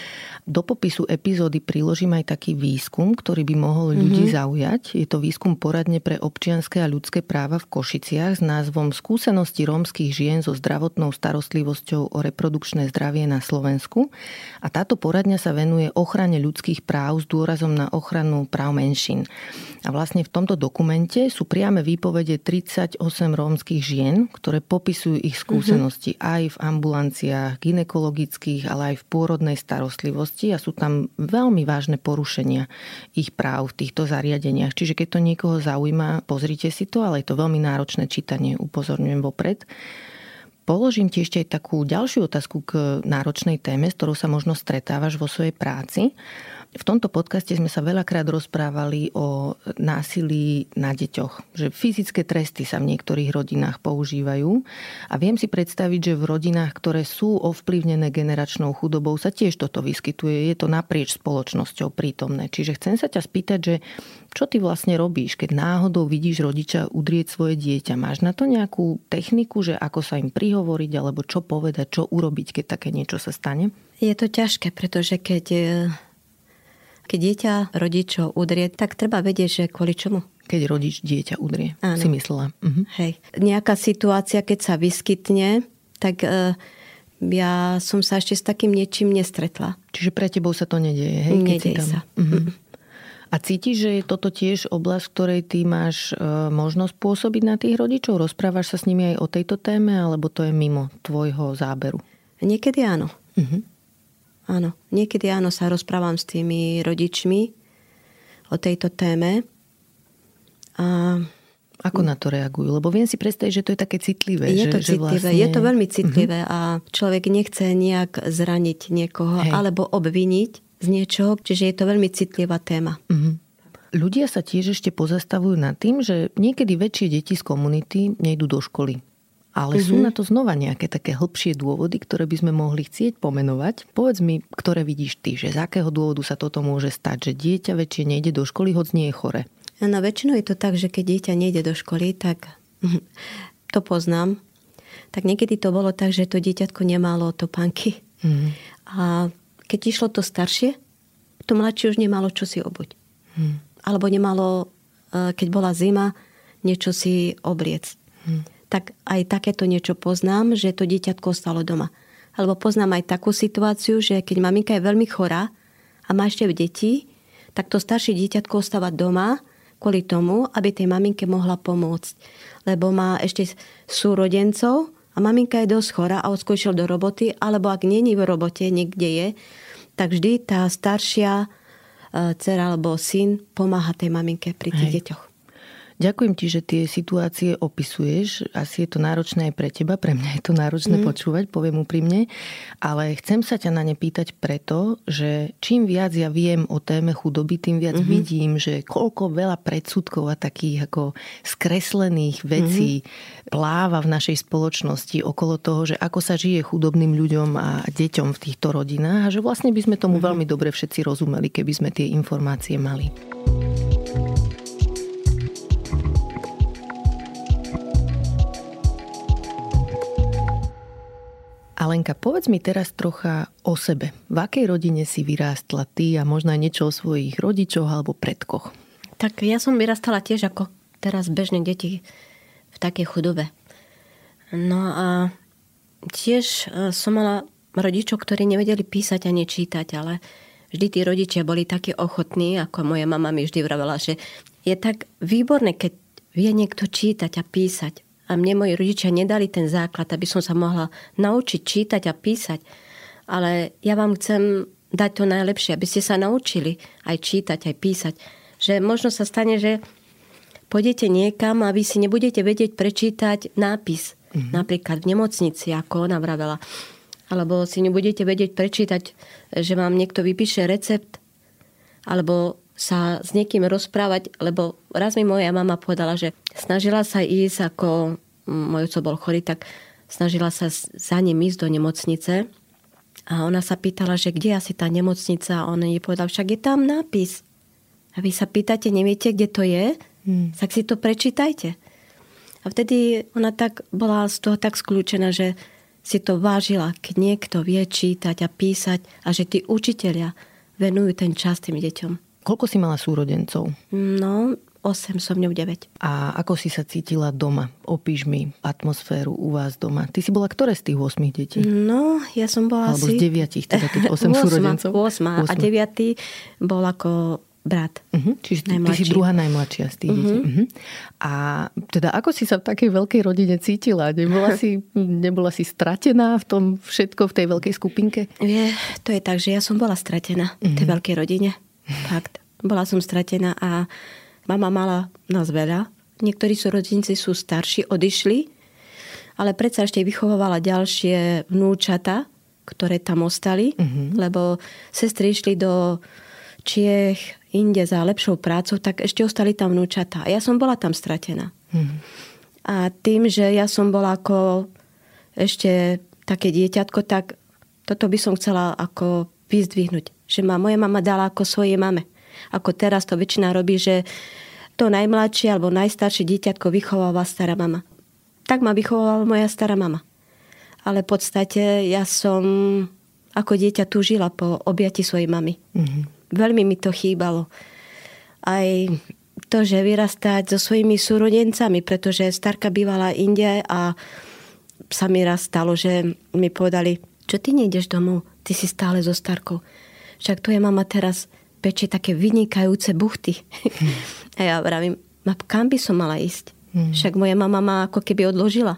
Do popisu epizódy priložím aj taký výskum, ktorý by mohol ľudí zaujať. Je to výskum poradne pre občianske a ľudské práva v Košiciach s názvom Skúsenosti rómskych žien so zdravotnou starostlivosťou o reprodukčné zdravie na Slovensku. A táto poradňa sa venuje ochrane ľudských práv s dôrazom na ochranu práv menšín. A vlastne v tomto dokumente sú priame výpovede 38 rómskych žien, ktoré popisujú ich skúsenosti aj v ambulanciách gynekologických, ale aj v pôrodnej starostlivosti a sú tam veľmi vážne porušenia ich práv v týchto zariadeniach. Čiže keď to niekoho zaujíma, pozrite si to, ale je to veľmi náročné čítanie, upozorňujem vopred. Položím ti ešte aj takú ďalšiu otázku k náročnej téme, s ktorou sa možno stretávaš vo svojej práci. V tomto podcaste sme sa veľakrát rozprávali o násilí na deťoch, že fyzické tresty sa v niektorých rodinách používajú a viem si predstaviť, že v rodinách, ktoré sú ovplyvnené generačnou chudobou, sa tiež toto vyskytuje. Je to naprieč spoločnosťou prítomné. Čiže chcem sa ťa spýtať, že čo ty vlastne robíš, keď náhodou vidíš rodiča udrieť svoje dieťa? Máš na to nejakú techniku, že ako sa im prihovoriť, alebo čo povedať, čo urobiť, keď také niečo sa stane? Je to ťažké, pretože keď dieťa rodičov udrie, tak treba vedieť, že kvôli čomu. Keď rodič dieťa udrie, áno. Si myslela. Hej. Nejaká situácia, keď sa vyskytne, tak ja som sa ešte s takým niečím nestretla. Čiže pre tebou sa to nedieje, hej? Nedieje sa. A cítiš, že je toto tiež oblasť, v ktorej ty máš možnosť pôsobiť na tých rodičov? Rozprávaš sa s nimi aj o tejto téme, alebo to je mimo tvojho záberu? Niekedy áno. Áno, niekedy áno, sa rozprávam s tými rodičmi o tejto téme. A ako na to reagujú? Lebo viem si predstaviť, že to je také citlivé. Je to citlivé, vlastne... je to veľmi citlivé a človek nechce nejak zraniť niekoho alebo obviniť z niečoho, čiže je to veľmi citlivá téma. Ľudia sa tiež ešte pozastavujú nad tým, že niekedy väčšie deti z komunity nejdú do školy. Ale sú na to znova nejaké také hlbšie dôvody, ktoré by sme mohli chcieť pomenovať. Povedz mi, ktoré vidíš ty, že z akého dôvodu sa toto môže stať, že dieťa väčšie nejde do školy, hoď nie je chore. No väčšinou je to tak, že keď dieťa nejde do školy, tak to poznám. Tak niekedy to bolo tak, že to dieťatko nemalo topánky. A keď išlo to staršie, to mladšie už nemalo čo si obuť. Alebo nemalo, keď bola zima, niečo si obliecť. Tak aj takéto niečo poznám, že to dieťatko ostalo doma. Alebo poznám aj takú situáciu, že keď maminka je veľmi chorá a má ešte deti, tak to staršie dieťatko ostáva doma kvôli tomu, aby tej maminke mohla pomôcť. Lebo má ešte súrodencov a maminka je dosť chorá a odskočil do roboty, alebo ak nie je v robote, niekde je, tak vždy tá staršia dcera alebo syn pomáha tej maminke pri tých deťoch. Ďakujem ti, že tie situácie opisuješ. Asi je to náročné aj pre teba, pre mňa je to náročné počúvať, poviem úprimne. Ale chcem sa ťa na ne pýtať preto, že čím viac ja viem o téme chudoby, tým viac vidím, že koľko veľa predsudkov a takých ako skreslených vecí pláva v našej spoločnosti okolo toho, že ako sa žije chudobným ľuďom a deťom v týchto rodinách a že vlastne by sme tomu veľmi dobre všetci rozumeli, keby sme tie informácie mali. Alenka, povedz mi teraz trocha o sebe. V akej rodine si vyrástla ty a možno aj niečo o svojich rodičoch alebo predkoch? Tak ja som vyrastala tiež ako teraz bežné deti v takej chudobe. No a tiež som mala rodičov, ktorí nevedeli písať ani čítať, ale vždy tí rodičia boli takí ochotní, ako moja mama mi vždy vravela, že je tak výborné, keď vie niekto čítať a písať. A mne moji rodičia nedali ten základ, aby som sa mohla naučiť čítať a písať. Ale ja vám chcem dať to najlepšie, aby ste sa naučili aj čítať, aj písať. Že možno sa stane, že pôjdete niekam a vy si nebudete vedieť prečítať nápis. Napríklad v nemocnici, ako ona vravela. Alebo si nebudete vedieť prečítať, že vám niekto vypíše recept. Alebo sa s niekým rozprávať, lebo raz mi moja mama povedala, že snažila sa ísť, ako môj oco bol chorý, tak snažila sa za ním ísť do nemocnice a ona sa pýtala, že kde asi tá nemocnica a on jej povedal, však je tam nápis. A vy sa pýtate, neviete, kde to je? Tak si to prečítajte. A vtedy ona tak bola z toho tak skľúčená, že si to vážila, keď niekto vie čítať a písať a že tí učitelia venujú ten čas tým deťom. Koľko si mala súrodencov? No, 8, som ňou 9. A ako si sa cítila doma? Opíš mi atmosféru u vás doma. Ty si bola ktoré z tých 8 detí? No, ja som bola Alebo asi... z 9, teda keď 8 súrodencov? 8. A 9. bol ako brat. Čiže ty si druhá najmladšia z tých detí. A teda ako si sa v takej veľkej rodine cítila? Nebola si stratená v tom všetko, v tej veľkej skupinke? To je tak, že ja som bola stratená v tej veľkej rodine. Fakt. Bola som stratená a mama mala nás veľa. Niektorí súrodenci sú starší, odišli, ale predsa ešte vychovávala ďalšie vnúčata, ktoré tam ostali, lebo sestry išli do Čiech, inde za lepšou prácou, tak ešte ostali tam vnúčatá. A ja som bola tam stratená. A tým, že ja som bola ako ešte také dieťatko, tak toto by som chcela ako vyzdvihnúť. Že moja mama dala ako svojej mame. Ako teraz to väčšina robí, že to najmladšie alebo najstaršie dieťatko vychováva stará mama. Tak ma vychovávala moja stará mama. Ale v podstate ja som ako dieťa túžila po objati svojej mamy. Veľmi mi to chýbalo. Aj to, že vyrastať so svojimi súrodencami, pretože starka bývala inde a sa mi raz stalo, že mi povedali, čo ty nejdeš domov, ty si stále so starkou. Však tvoja mama teraz pečie také vynikajúce buchty. A ja vravím, kam by som mala ísť? Však moja mama ma ako keby odložila.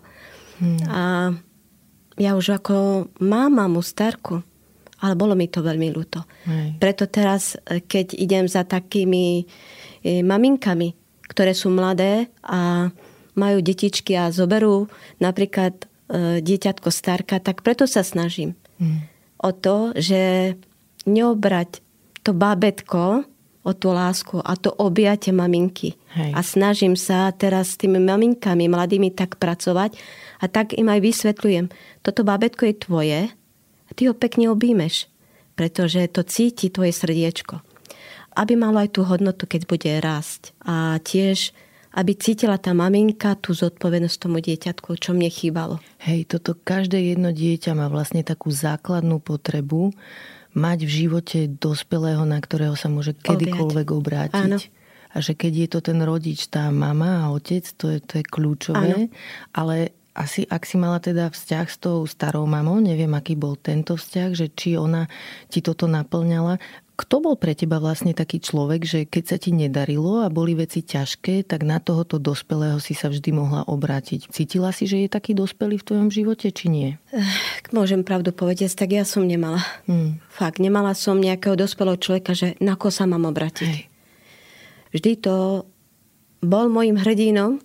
A ja už ako mám mamu starku, ale bolo mi to veľmi ľúto. Preto teraz, keď idem za takými maminkami, ktoré sú mladé a majú detičky a zoberú napríklad dieťatko starka, tak preto sa snažím o to, že neobrať to bábätko o tú lásku a to objatie maminky. A snažím sa teraz s tými maminkami mladými tak pracovať a tak im aj vysvetľujem. Toto bábätko je tvoje, ty ho pekne objímeš, pretože to cíti tvoje srdiečko. Aby malo aj tú hodnotu, keď bude rásť. A tiež, aby cítila tá maminka tú zodpovednosť tomu dieťatku, čo mne chýbalo. Toto každé jedno dieťa má vlastne takú základnú potrebu mať v živote dospelého, na ktorého sa môže kedykoľvek obrátiť. Áno. A že keď je to ten rodič, tá mama a otec, to je kľúčové. Áno. Ale asi, ak si mala teda vzťah s tou starou mamou, neviem, aký bol tento vzťah, že či ona ti toto naplňala. Kto bol pre teba vlastne taký človek, že keď sa ti nedarilo a boli veci ťažké, tak na tohoto dospelého si sa vždy mohla obrátiť? Cítila si, že je taký dospelý v tvojom živote, či nie? Môžem pravdu povedať, tak ja som nemala. Fakt, nemala som nejakého dospelého človeka, že na koho sa mám obrátiť. Vždy to bol môjim hrdinom.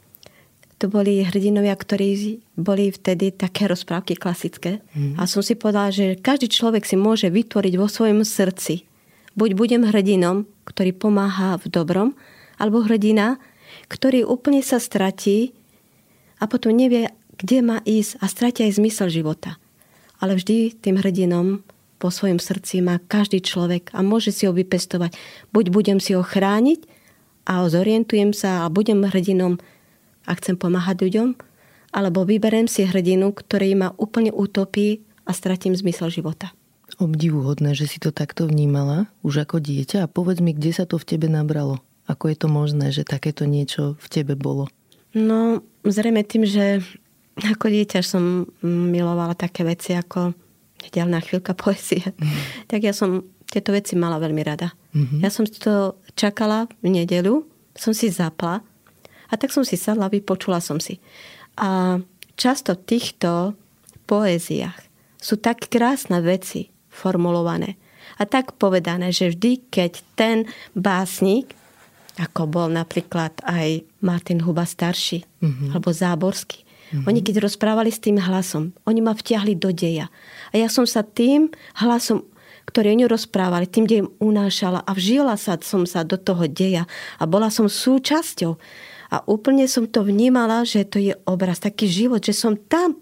To boli hrdinovia, ktorí boli vtedy také rozprávky klasické. A som si povedala, že každý človek si môže vytvoriť vo svojom srdci. Buď budem hrdinom, ktorý pomáha v dobrom, alebo hrdina, ktorý úplne sa stratí a potom nevie, kde má ísť a stratí aj zmysel života. Ale vždy tým hrdinom po svojom srdci má každý človek a môže si ho vypestovať. Buď budem si ho chrániť a zorientujem sa a budem hrdinom a chcem pomáhať ľuďom, alebo vyberiem si hrdinu, ktorý ma úplne utopí a stratím zmysel života. Obdivuhodné, že si to takto vnímala už ako dieťa a povedz mi, kde sa to v tebe nabralo. Ako je to možné, že takéto niečo v tebe bolo? No, zrejme tým, že ako dieťa som milovala také veci ako nedeľná chvíľka poezie. Tak ja som tieto veci mala veľmi rada. Ja som to čakala v nedeľu, som si zapla a tak som si sadla, vypočula som si. A často v týchto poéziách sú tak krásne veci formulované a tak povedané, že vždy, keď ten básnik, ako bol napríklad aj Martin Huba starší, alebo Záborský, oni keď rozprávali s tým hlasom, oni ma vtiahli do deja. A ja som sa tým hlasom, ktorý oni rozprávali, tým dejem unášala a vžila som sa do toho deja a bola som súčasťou. A úplne som to vnímala, že to je obraz, taký život, že som tam.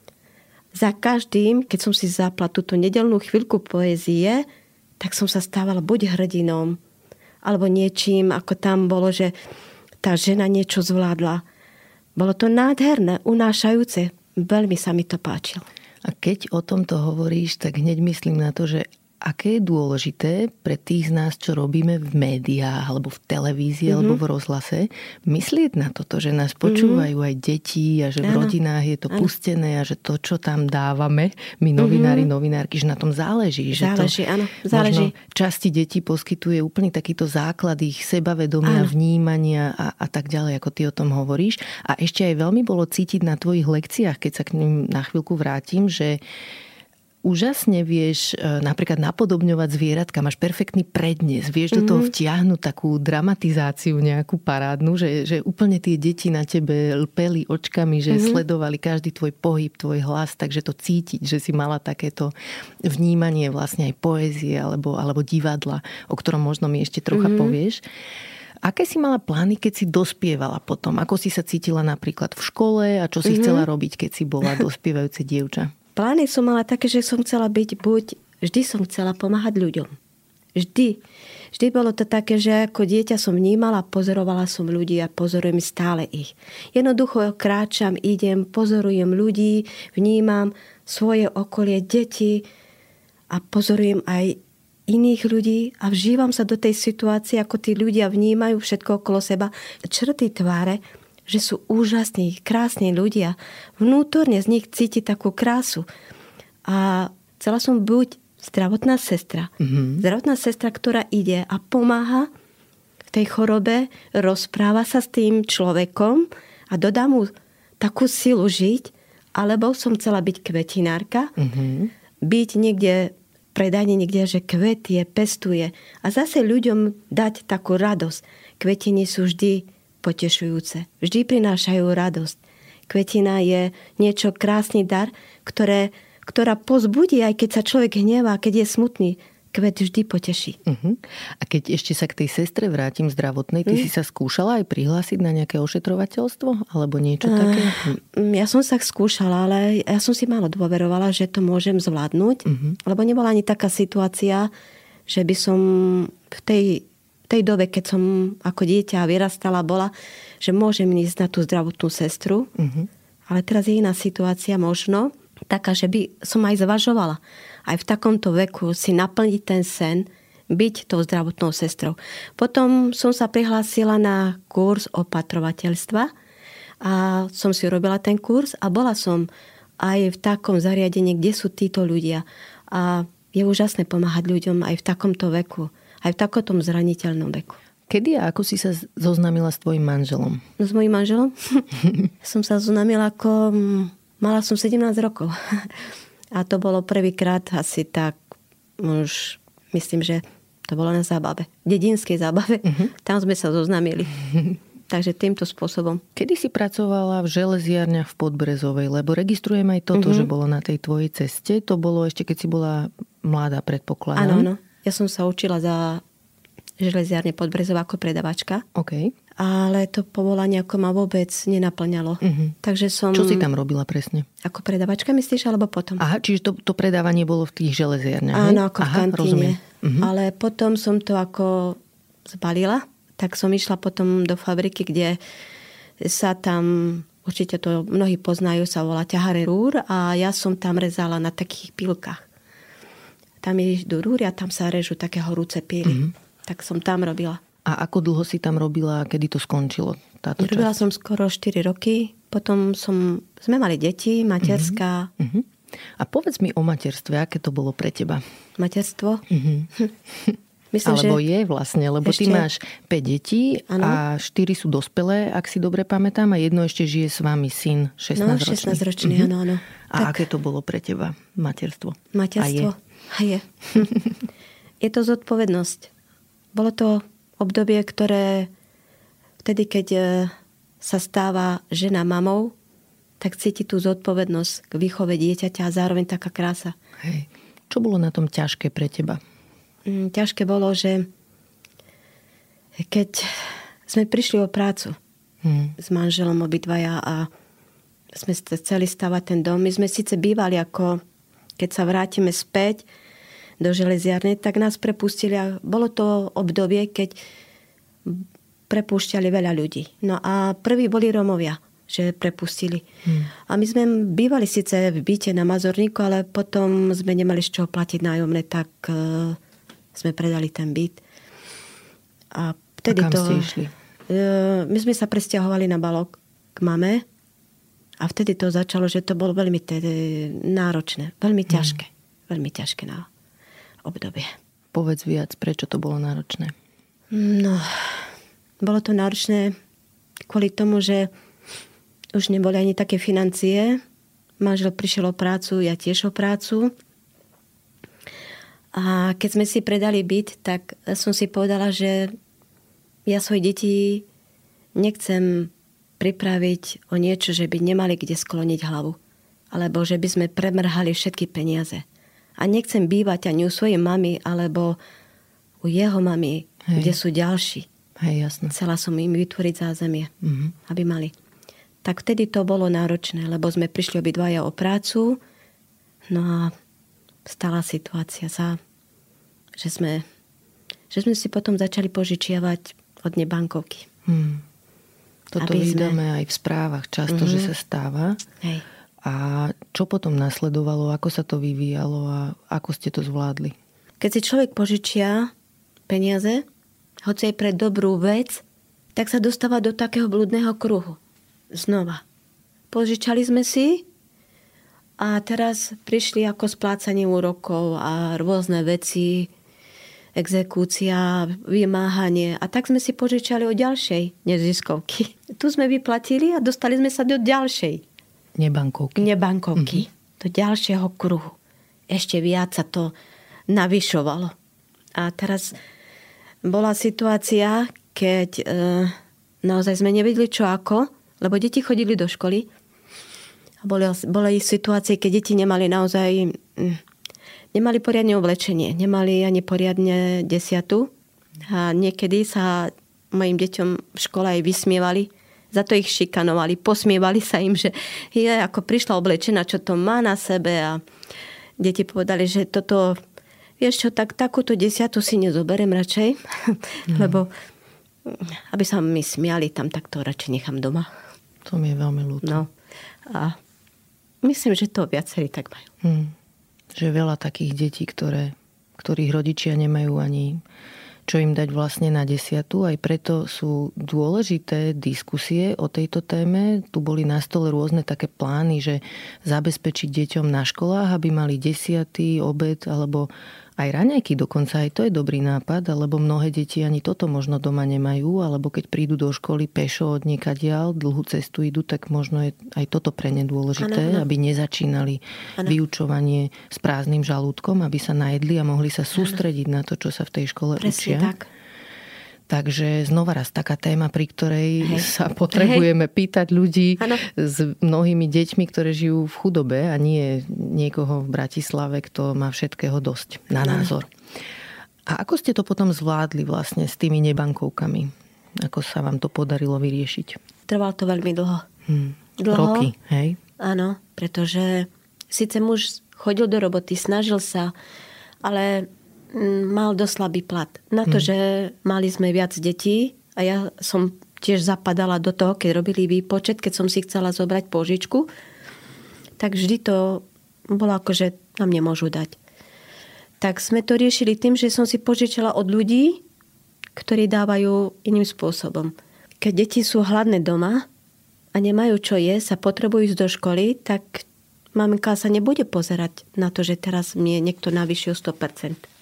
Za každým, keď som si zapla túto nedeľnú chvíľku poézie, tak som sa stávala buď hrdinom, alebo niečím, ako tam bolo, že tá žena niečo zvládla. Bolo to nádherné, unášajúce. veľmi sa mi to páčilo. A keď o tomto hovoríš, tak hneď myslím na to, že aké je dôležité pre tých z nás, čo robíme v médiách, alebo v televízii, alebo v rozhlase, myslieť na toto, že nás počúvajú aj deti a že v rodinách je to pustené a že to, čo tam dávame, my novinári, novinárky, že na tom záleží. Záleží, áno. Záleží. Časti detí poskytuje úplne takýto základ ich sebavedomia, vnímania a tak ďalej, ako ty o tom hovoríš. A ešte aj veľmi bolo cítiť na tvojich lekciách, keď sa k nim na chvíľku vrátim, že úžasne vieš napríklad napodobňovať zvieratka, máš perfektný prednes, vieš do toho vtiahnuť takú dramatizáciu nejakú parádnu, že úplne tie deti na tebe lpeli očkami, že sledovali každý tvoj pohyb, tvoj hlas, takže to cítiť, že si mala takéto vnímanie vlastne aj poézie alebo divadla, o ktorom možno mi ešte trocha povieš. Aké si mala plány, keď si dospievala potom? Ako si sa cítila napríklad v škole a čo si chcela robiť, keď si bola dospievajúce dievča? Plány som mala také, že som chcela byť vždy som chcela pomáhať ľuďom. Vždy. Vždy bolo to také, že ako dieťa som vnímala, pozorovala som ľudí a pozorujem stále ich. Jednoducho kráčam, idem, pozorujem ľudí, vnímam svoje okolie, deti a pozorujem aj iných ľudí a vžívam sa do tej situácie, ako tí ľudia vnímajú všetko okolo seba. Črty tváre, že sú úžasní, krásni ľudia. Vnútorne z nich cíti takú krásu. A chcela som byť zdravotná sestra. Zdravotná sestra, ktorá ide a pomáha v tej chorobe, rozpráva sa s tým človekom a dodá mu takú silu žiť. Alebo som chcela byť kvetinárka, byť niekde predajne niekde, že kvetie, pestuje. A zase ľuďom dať takú radosť. Kvetiny sú vždy potešujúce. Vždy prinášajú radosť. Kvetina je niečo krásny dar, ktorá pozbudí, aj keď sa človek hnevá, keď je smutný. Kvet vždy poteší. A keď ešte sa k tej sestre vrátim zdravotnej, ty si sa skúšala aj prihlásiť na nejaké ošetrovateľstvo? Alebo niečo také? Ja som sa skúšala, ale ja som si málo dôverovala, že to môžem zvládnuť. Lebo nebola ani taká situácia, že by som v tej dobe, keď som ako dieťa vyrastala, bola, že môžem ísť na tú zdravotnú sestru. Ale teraz je iná situácia možno, taká, že by som aj zvažovala aj v takomto veku si naplniť ten sen, byť tou zdravotnou sestrou. Potom som sa prihlásila na kurz opatrovateľstva a som si robila ten kurz a bola som aj v takom zariadení, kde sú títo ľudia. A je úžasné pomáhať ľuďom aj v takomto veku, aj v takomto zraniteľnom veku. Kedy a ako si sa zoznámila s tvojim manželom? S mojím manželom? Som sa zoznámila ako... Mala som 17 rokov. A to bolo prvýkrát asi tak, už myslím, že to bolo na zábave. Dedinskej zábave. Tam sme sa zoznámili. Takže týmto spôsobom. Kedy si pracovala v železiarniach v Podbrezovej? Lebo registrujem aj toto, že bolo na tej tvojej ceste. To bolo ešte, keď si bola mladá, predpokladám. Áno. Ja som sa učila za železiarne Podbrezová ako predavačka. OK. Ale to povolanie ako ma vôbec nenaplňalo. Takže som... Čo si tam robila presne? Ako predavačka myslíš, alebo potom? Aha, čiže to predávanie bolo v tých železiarniach. Áno, ako v kantíne. Ale potom som to ako zbalila, tak som išla potom do fabriky, kde sa tam, určite to mnohí poznajú, sa volá ťahare rúr a ja som tam rezala na takých pílkach. Tam idú rúry a tam sa režú také horúce píly. Tak som tam robila. A ako dlho si tam robila a kedy to skončilo? Táto časť? Robila som skoro 4 roky. Potom sme mali deti, materská. A povedz mi o materstve, aké to bolo pre teba? Materstvo? Myslím, alebo je vlastne, lebo ešte... ty máš 5 detí a 4 sú dospelé, ak si dobre pamätám, a jedno ešte žije s vami syn 16-ročný. 16-ročný, áno. A tak... aké to bolo pre teba materstvo? Materstvo? A je. Je to zodpovednosť. Bolo to obdobie, ktoré vtedy, keď sa stáva žena mamou, tak cíti tú zodpovednosť k výchove dieťaťa a zároveň taká krása. Hej. Čo bolo na tom ťažké pre teba? Ťažké bolo, že keď sme prišli o prácu s manželom obidvaja a sme chceli stavať ten dom, my sme síce bývali ako, keď sa vrátime späť do železiarne, tak nás prepustili a bolo to obdobie, keď prepúšťali veľa ľudí. No a prví boli Rómovia, že prepustili. A my sme bývali síce v byte na Mazurníku, ale potom sme nemali z čoho platiť nájomné, tak sme predali ten byt. A vtedy kam ste išli? My sme sa presťahovali na Balok k mame a vtedy to začalo, že to bolo veľmi náročné, veľmi ťažké. Veľmi ťažké na obdobie. Povedz viac, prečo to bolo náročné? No, bolo to náročné kvôli tomu, že už neboli ani také financie. Manžel prišiel o prácu, ja tiež o prácu. A keď sme si predali byt, tak som si povedala, že ja svoje deti nechcem pripraviť o niečo, že by nemali kde skloniť hlavu. Alebo že by sme premrhali všetky peniaze. A nechcem bývať ani u svojej mamy, alebo u jeho mamy, kde sú ďalší. Jasné. Chcela som im vytvoriť zázemie, aby mali. Tak vtedy to bolo náročné, lebo sme prišli obidvaja o prácu. No a stala situácia že sme si potom začali požičiavať od nebankovky. Toto vydáme aj v správach často, že sa stáva. Hej. A čo potom nasledovalo? Ako sa to vyvíjalo a ako ste to zvládli? Keď si človek požičia peniaze, hoci aj pre dobrú vec, tak sa dostáva do takého blúdneho kruhu. Znova. Požičali sme si a teraz prišli ako splácanie úrokov a rôzne veci, exekúcia, vymáhanie. A tak sme si požičali od ďalšej neziskovky. Tu sme vyplatili a dostali sme sa do ďalšej nebankovky. Do ďalšieho kruhu. Ešte viac sa to navyšovalo. A teraz bola situácia, keď naozaj sme nevedeli čo ako, lebo deti chodili do školy. A boli situácie, keď deti nemali naozaj nemali poriadne oblečenie, nemali ani poriadne desiatu. A niekedy sa mojim deťom v škole aj vysmievali. Za to ich šikanovali, posmievali sa im, že je ako prišla oblečená, čo to má na sebe. A deti povedali, že toto, vieš čo, takúto desiatu si nezoberiem radšej, lebo aby sa mi smiali tam, tak to radšej nechám doma. To mi je veľmi ľúto. No. A myslím, že to viacerí tak majú. Že veľa takých detí, ktorých rodičia nemajú ani čo im dať vlastne na desiatu. Aj preto sú dôležité diskusie o tejto téme. Tu boli na stole rôzne také plány, že zabezpečiť deťom na školách, aby mali desiaty, obed alebo aj raňajky dokonca. Aj to je dobrý nápad, alebo mnohé deti ani toto možno doma nemajú, alebo keď prídu do školy pešo od niekadiaľ, dlhú cestu idú, tak možno je aj toto pre ne dôležité, aby nezačínali vyučovanie s prázdnym žalúdkom, aby sa najedli a mohli sa sústrediť na to, čo sa v tej škole učia. Tak. Takže znova raz taká téma, pri ktorej sa potrebujeme pýtať ľudí s mnohými deťmi, ktoré žijú v chudobe a nie niekoho v Bratislave, kto má všetkého dosť na názor. A ako ste to potom zvládli vlastne s tými nebankovkami? Ako sa vám to podarilo vyriešiť? Trvalo to veľmi dlho. Roky, hej? Áno, pretože síce muž chodil do roboty, snažil sa, ale mal dosť slabý plat. Na to, že mali sme viac detí a ja som tiež zapadala do toho, keď robili výpočet, keď som si chcela zobrať požičku, tak vždy to bolo ako, že nám nemôžu dať. Tak sme to riešili tým, že som si požičala od ľudí, ktorí dávajú iným spôsobom. Keď deti sú hladné doma a nemajú čo jesť a potrebujú ísť do školy, tak maminka sa nebude pozerať na to, že teraz mi niekto navýšil 100%.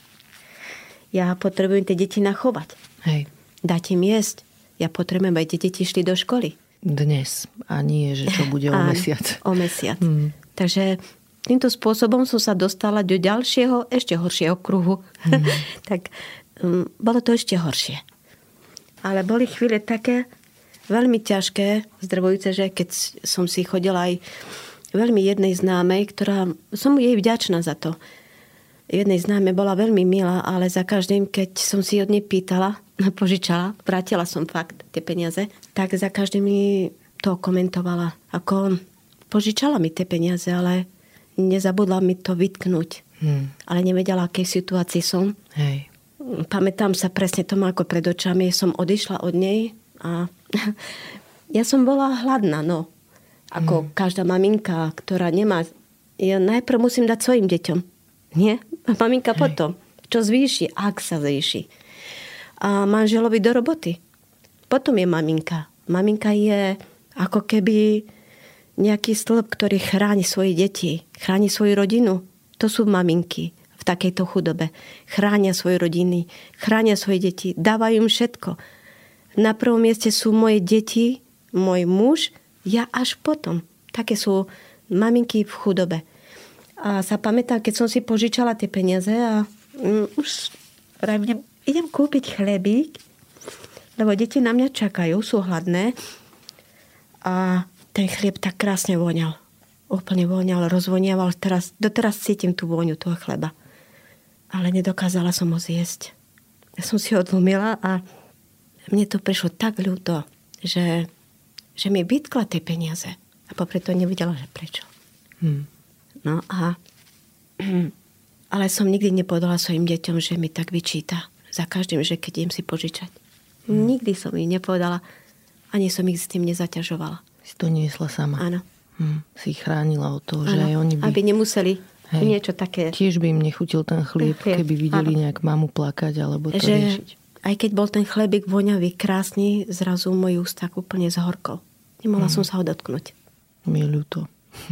Ja potrebujem tie deti nachovať. Hej. Dať im jesť. Ja potrebujem, aby tie deti šli do školy. Dnes. A nie, že čo bude o mesiac. O mesiac. Takže týmto spôsobom som sa dostala do ďalšieho, ešte horšieho kruhu. Tak bolo to ešte horšie. Ale boli chvíle také veľmi ťažké, zdrvujúce, že keď som si chodila aj veľmi jednej známej, ktorá, som jej vďačná za to. Jednej známe bola veľmi milá, ale za každým, keď som si od nej pýtala, požičala, vrátila som fakt tie peniaze, tak za každým mi to komentovala. Ako požičala mi tie peniaze, ale nezabudla mi to vytknúť. Ale nevedela, akej situácii som. Hej. Pamätám sa presne tomu, ako pred očami som odišla od nej a ja som bola hladná, no. Ako každá maminka, ktorá nemá... Ja najprv musím dať svojim deťom. Nie? A maminka potom. Čo zvýši, ak sa zvýši. A manželovi do roboty. Potom je maminka. Maminka je ako keby nejaký stĺp, ktorý chráni svoje deti. Chráni svoju rodinu. To sú maminky v takejto chudobe. Chránia svoje rodiny. Chránia svoje deti. Dávajú im všetko. Na prvom mieste sú moje deti, môj muž, ja až potom. Také sú maminky v chudobe. A sa pamätám, keď som si požičala tie peniaze a už idem kúpiť chlebík, lebo deti na mňa čakajú, sú hladné. A ten chlieb tak krásne voňal. Úplne voňal, rozvoňaval. Doteraz cítim tú vôňu toho chleba. Ale nedokázala som ho zjesť. Ja som si ho odlomila a mne to prišlo tak ľúto, že mi vytkla tie peniaze. A popri to nevidela, že prečo. No a... Ale som nikdy nepovedala svojim deťom, že mi tak vyčíta. Za každým, že keď idem si požičať. Nikdy som im nepovedala. Ani som ich s tým nezaťažovala. Si to niesla sama. Áno. Si chránila od toho, že aj oni by... Aby nemuseli niečo také... Tiež by im nechutil ten chlieb, keby videli nejak mamu plakať, alebo to riešiť. Aj keď bol ten chlebík voňavý, krásny, zrazu môj úst tak úplne zhorkol. Nemohla som sa ho dotknúť. Mi je ľúto.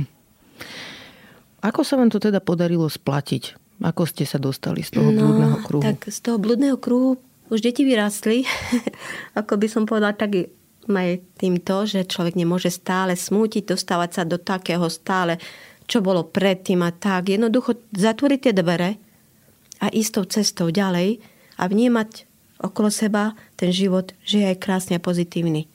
Ako sa vám to teda podarilo splatiť? Ako ste sa dostali z toho blúdneho kruhu? Tak z toho blúdneho kruhu už deti vyrástli. Ako by som povedala, tak aj týmto, že človek nemôže stále smútiť, dostávať sa do takého stále, čo bolo predtým a tak. Jednoducho zatvoriť tie dvere a ísť tou cestou ďalej a vnímať okolo seba ten život, že je aj krásne a pozitívny.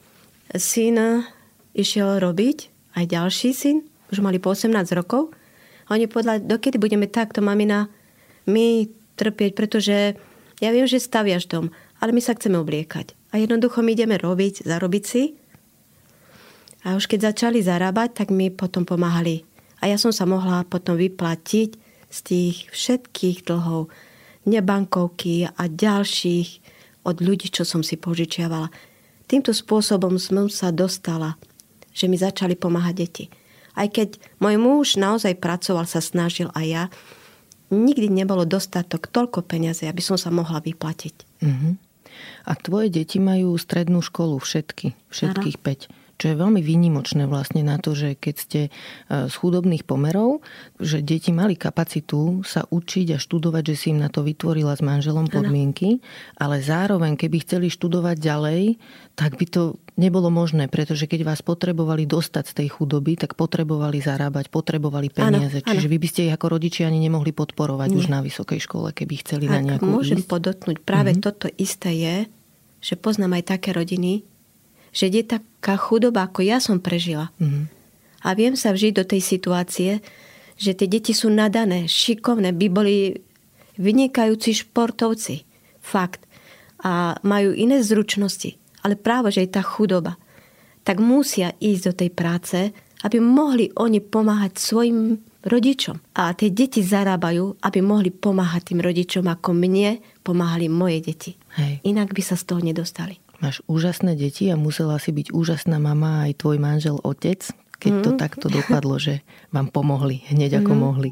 Syn išiel robiť, aj ďalší syn, už mali po 18 rokov. A oni povedali, dokedy budeme takto, mamina, my trpieť, pretože ja viem, že staviaš dom, ale my sa chceme obliekať. A jednoducho my ideme robiť, zarobiť si. A už keď začali zarábať, tak mi potom pomáhali. A ja som sa mohla potom vyplatiť z tých všetkých dlhov, nebankovky a ďalších od ľudí, čo som si požičiavala. Týmto spôsobom som sa dostala, že mi začali pomáhať deti. Aj keď môj muž naozaj pracoval, sa snažil aj ja, nikdy nebolo dostatok toľko peniazy, aby som sa mohla vyplatiť. A tvoje deti majú strednú školu, všetkých 5. Čo je veľmi výnimočné vlastne na to, že keď ste z chudobných pomerov, že deti mali kapacitu sa učiť a študovať, že si im na to vytvorila s manželom podmienky, ale zároveň, keby chceli študovať ďalej, tak by to nebolo možné, pretože keď vás potrebovali dostať z tej chudoby, tak potrebovali zarábať, potrebovali peniaze. Čiže vy by ste ich ako rodičia ani nemohli podporovať už na vysokej škole, keby chceli na nejakú môžem ísť. Podotknúť, práve toto isté je, že poznám aj také rodiny, že je taká chudoba, ako ja som prežila. A viem sa vžiť do tej situácie, že tie deti sú nadané, šikovné, by boli vynikajúci športovci. Fakt. A majú iné zručnosti. Ale práve, že je tá chudoba. Tak musia ísť do tej práce, aby mohli oni pomáhať svojim rodičom. A tie deti zarábajú, aby mohli pomáhať tým rodičom, ako mne pomáhali moje deti. Hej. Inak by sa z toho nedostali. Máš úžasné deti a musela si byť úžasná mama aj tvoj manžel otec, keď to takto dopadlo, že vám pomohli hneď ako mohli.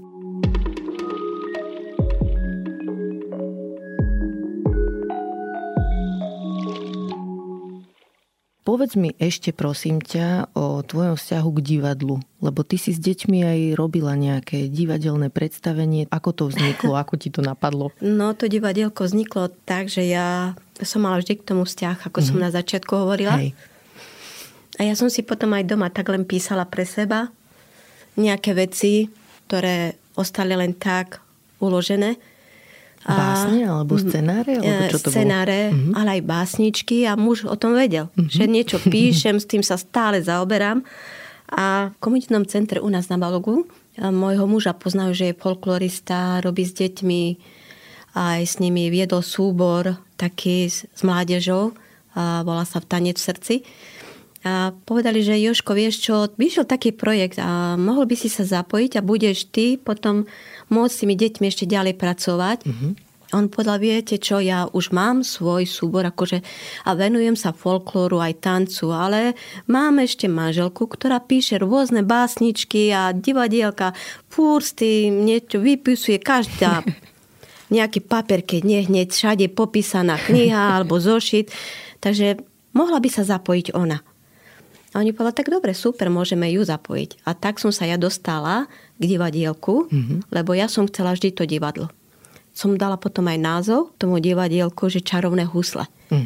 Povedz mi ešte, prosím ťa, o tvojom vzťahu k divadlu. Lebo ty si s deťmi aj robila nejaké divadelné predstavenie. Ako to vzniklo? Ako ti to napadlo? No, to divadielko vzniklo tak, že ja som mala vždy k tomu vzťah, ako som na začiatku hovorila. Hej. A ja som si potom aj doma tak len písala pre seba nejaké veci, ktoré ostali len tak uložené. Básne alebo scenáre? Alebo čo to scenáre, bolo? ale aj básničky a muž o tom vedel. Že niečo píšem, s tým sa stále zaoberám. A v komunitnom centre u nás na Balogu môjho muža poznajú, že je folklorista, robí s deťmi, aj s nimi viedol súbor taký s mládežou, a volá sa Tanec v srdci. A povedali, že Jožko, vieš čo, vyšiel taký projekt a mohol by si sa zapojiť a budeš ty potom môcť s tými deťmi ešte ďalej pracovať. On povedal, viete čo, ja už mám svoj súbor akože, a venujem sa folklóru aj tancu, ale mám ešte manželku, ktorá píše rôzne básničky a divadielka, fúr s tým niečo vypisuje, každá nejaký papier, keď nie hneď všade popísaná kniha alebo zošit, takže mohla by sa zapojiť ona. A oni povedali, tak dobre, super, môžeme ju zapojiť. A tak som sa ja dostala k divadielku, lebo ja som chcela vždy to divadlo. Som dala potom aj názov tomu divadielku, že Čarovné husle.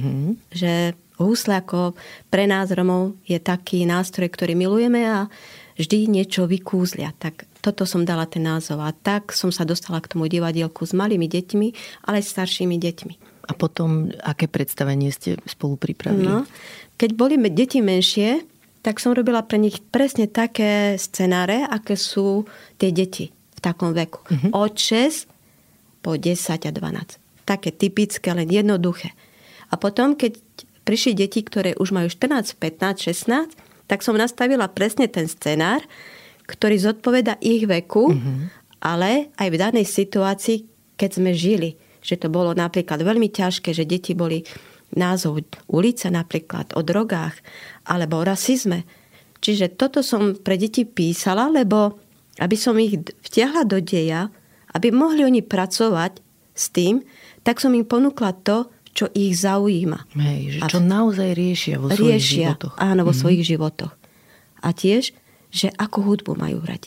Že husle ako pre nás Romov je taký nástroj, ktorý milujeme a vždy niečo vykúzlia. Tak toto som dala ten názov. A tak som sa dostala k tomu divadielku s malými deťmi, ale aj staršími deťmi. A potom, aké predstavenie ste spolu pripravili? No, keď boli deti menšie, tak som robila pre nich presne také scenáre, aké sú tie deti v takom veku. Od 6 po 10 a 12. Také typické, len jednoduché. A potom, keď prišli deti, ktoré už majú 14, 15, 16, tak som nastavila presne ten scenár, ktorý zodpoveda ich veku, ale aj v danej situácii, keď sme žili. Že to bolo napríklad veľmi ťažké, že deti boli názov ulice napríklad, o drogách, alebo o rasizme. Čiže toto som pre deti písala, lebo aby som ich vtiahla do deja, aby mohli oni pracovať s tým, tak som im ponúkla to, čo ich zaujíma. Hej, že čo naozaj riešia vo svojich životoch. Áno, vo svojich životoch. A tiež, že akú hudbu majú radi.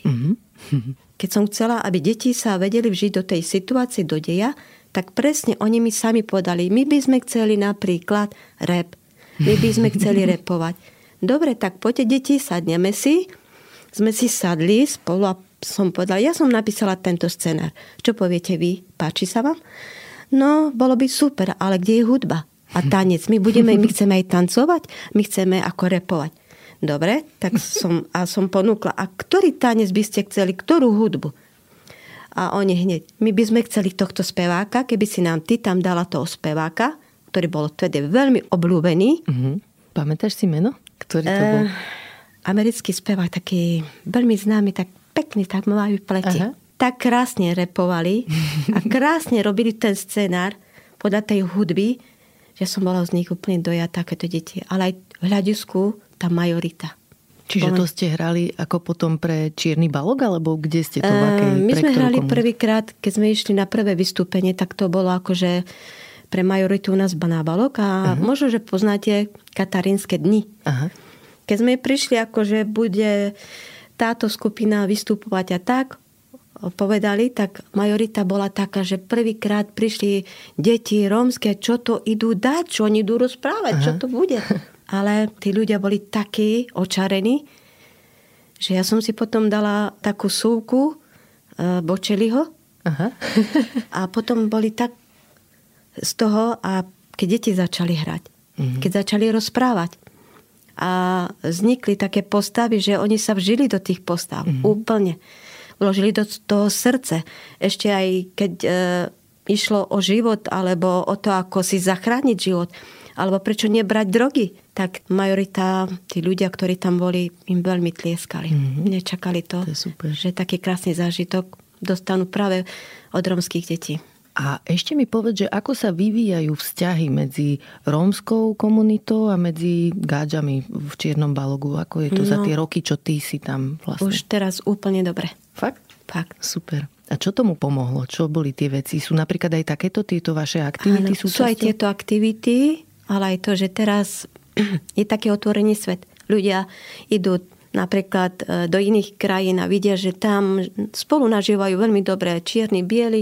Keď som chcela, aby deti sa vedeli vžiť do tej situácie, do deja, tak presne oni mi sami povedali, my by sme chceli napríklad rap. My by sme chceli rapovať. Dobre, tak poďte deti, sadneme si. Sme si sadli spolu a som povedala, ja som napísala tento scenár. Čo poviete vy? Páči sa vám? No, bolo by super, ale kde je hudba? A tanec? My chceme aj tancovať? My chceme ako rapovať. Dobre, tak som ponúkla. A ktorý tanec by ste chceli? Ktorú hudbu? A oni hneď, my by sme chceli tohto speváka, keby si nám ty tam dala toho speváka, ktorý bol vtedy veľmi obľúbený. Pamätáš si meno? Ktorý to bol? Americký spevák, taký veľmi známy, tak pekný, tak majú pleti. Tak krásne repovali a krásne robili ten scenár podľa tej hudby, že som bola z nich úplne dojatá, takéto deti. Ale aj v hľadisku tá majorita. Čiže to ste hrali ako potom pre Čierny balóg, alebo kde ste to? My sme hrali prvýkrát, keď sme išli na prvé vystúpenie, tak to bolo akože pre majoritu u nás na balóg a možno, že poznáte Katarínske dni. Keď sme prišli, akože bude táto skupina vystupovať a tak, povedali, tak majorita bola taká, že prvýkrát prišli deti rómske, čo to idú dať, čo oni idú rozprávať, čo to bude. Ale tí ľudia boli takí očarení, že ja som si potom dala takú súvku Bočeliho a potom boli tak z toho, a keď deti začali hrať, keď začali rozprávať a vznikli také postavy, že oni sa vžili do tých postav úplne. Vložili do toho srdce. Ešte aj keď išlo o život, alebo o to, ako si zachrániť život, alebo prečo nebrať drogy, tak majorita, tí ľudia, ktorí tam boli, im veľmi tlieskali. Nečakali to že taký krásny zážitok dostanú práve od rómskych detí. A ešte mi povedz, že ako sa vyvíjajú vzťahy medzi rómskou komunitou a medzi gádžami v Čiernom balógu? Ako je to za tie roky, čo ty si tam vlastne? Už teraz úplne dobre. Fakt? Fakt. Super. A čo tomu pomohlo? Čo boli tie veci? Sú napríklad aj tieto vaše aktivity? Áno, sú aj tieto aktivity, ale aj to, že teraz je taký otvorený svet. Ľudia idú napríklad do iných krajín a vidia, že tam spolu nažívajú veľmi dobre čierni, bieli.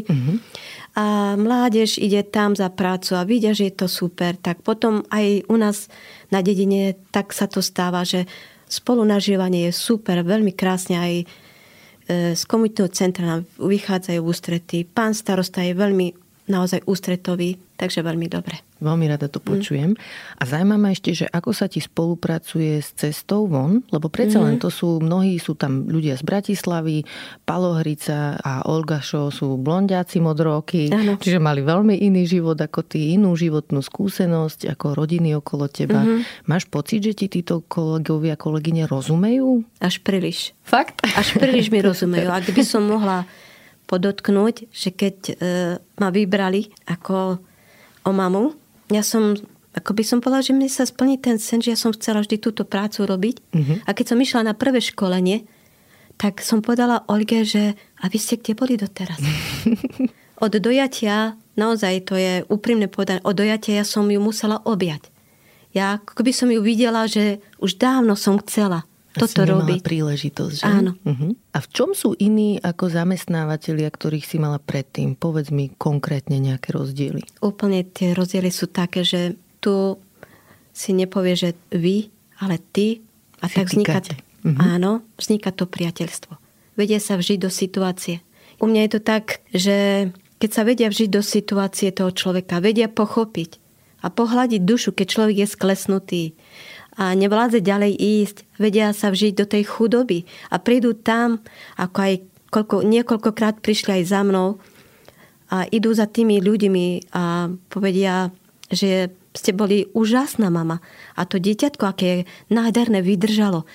A mládež ide tam za prácu a vidia, že je to super. Tak potom aj u nás na dedine tak sa to stáva, že spolunažívanie je super, veľmi krásne. Aj z komunitného centra nám vychádzajú v ústretí. Pán starosta je veľmi naozaj ústretový, takže veľmi dobre. Veľmi rada to počujem. A zaujíma ma ešte, že ako sa ti spolupracuje s Cestou von, lebo predsa len to sú, mnohí sú tam ľudia z Bratislavy, Palohrica a Olgašo sú blondiaci modróky, čiže mali veľmi iný život ako ty, inú životnú skúsenosť ako rodiny okolo teba. Máš pocit, že ti títo kolegovia a kolegyne rozumejú? Až príliš. Fakt? Až príliš mi rozumejú. Ak by som mohla podotknúť, že keď ma vybrali ako o mamu, ja som, ako by som povedala, že mi sa splní ten sen, že ja som chcela vždy túto prácu robiť. A keď som išla na prvé školenie, tak som povedala Olge, že a vy ste kde boli doteraz? Od dojatia, naozaj to je úprimne povedané, od dojatia ja som ju musela objať. Ja ako by som ju videla, že už dávno som chcela toto robiť. Príležitosť, že? Áno. A v čom sú iní ako zamestnávateľia, ktorých si mala predtým? Povedz mi konkrétne nejaké rozdiely. Úplne tie rozdiely sú také, že tu si nepovie, že vy, ale ty. A tak vzniká, áno, vzniká to priateľstvo. Vedia sa vžiť do situácie. U mňa je to tak, že keď sa vedia vžiť do situácie toho človeka, vedia pochopiť a pohľadiť dušu, keď človek je sklesnutý a nevládze ďalej ísť, vedia sa vžiť do tej chudoby a prídu tam, ako aj niekoľkokrát prišli aj za mnou a idú za tými ľuďmi a povedia, že ste boli úžasná mama a to dieťatko, aké nádherné vydržalo.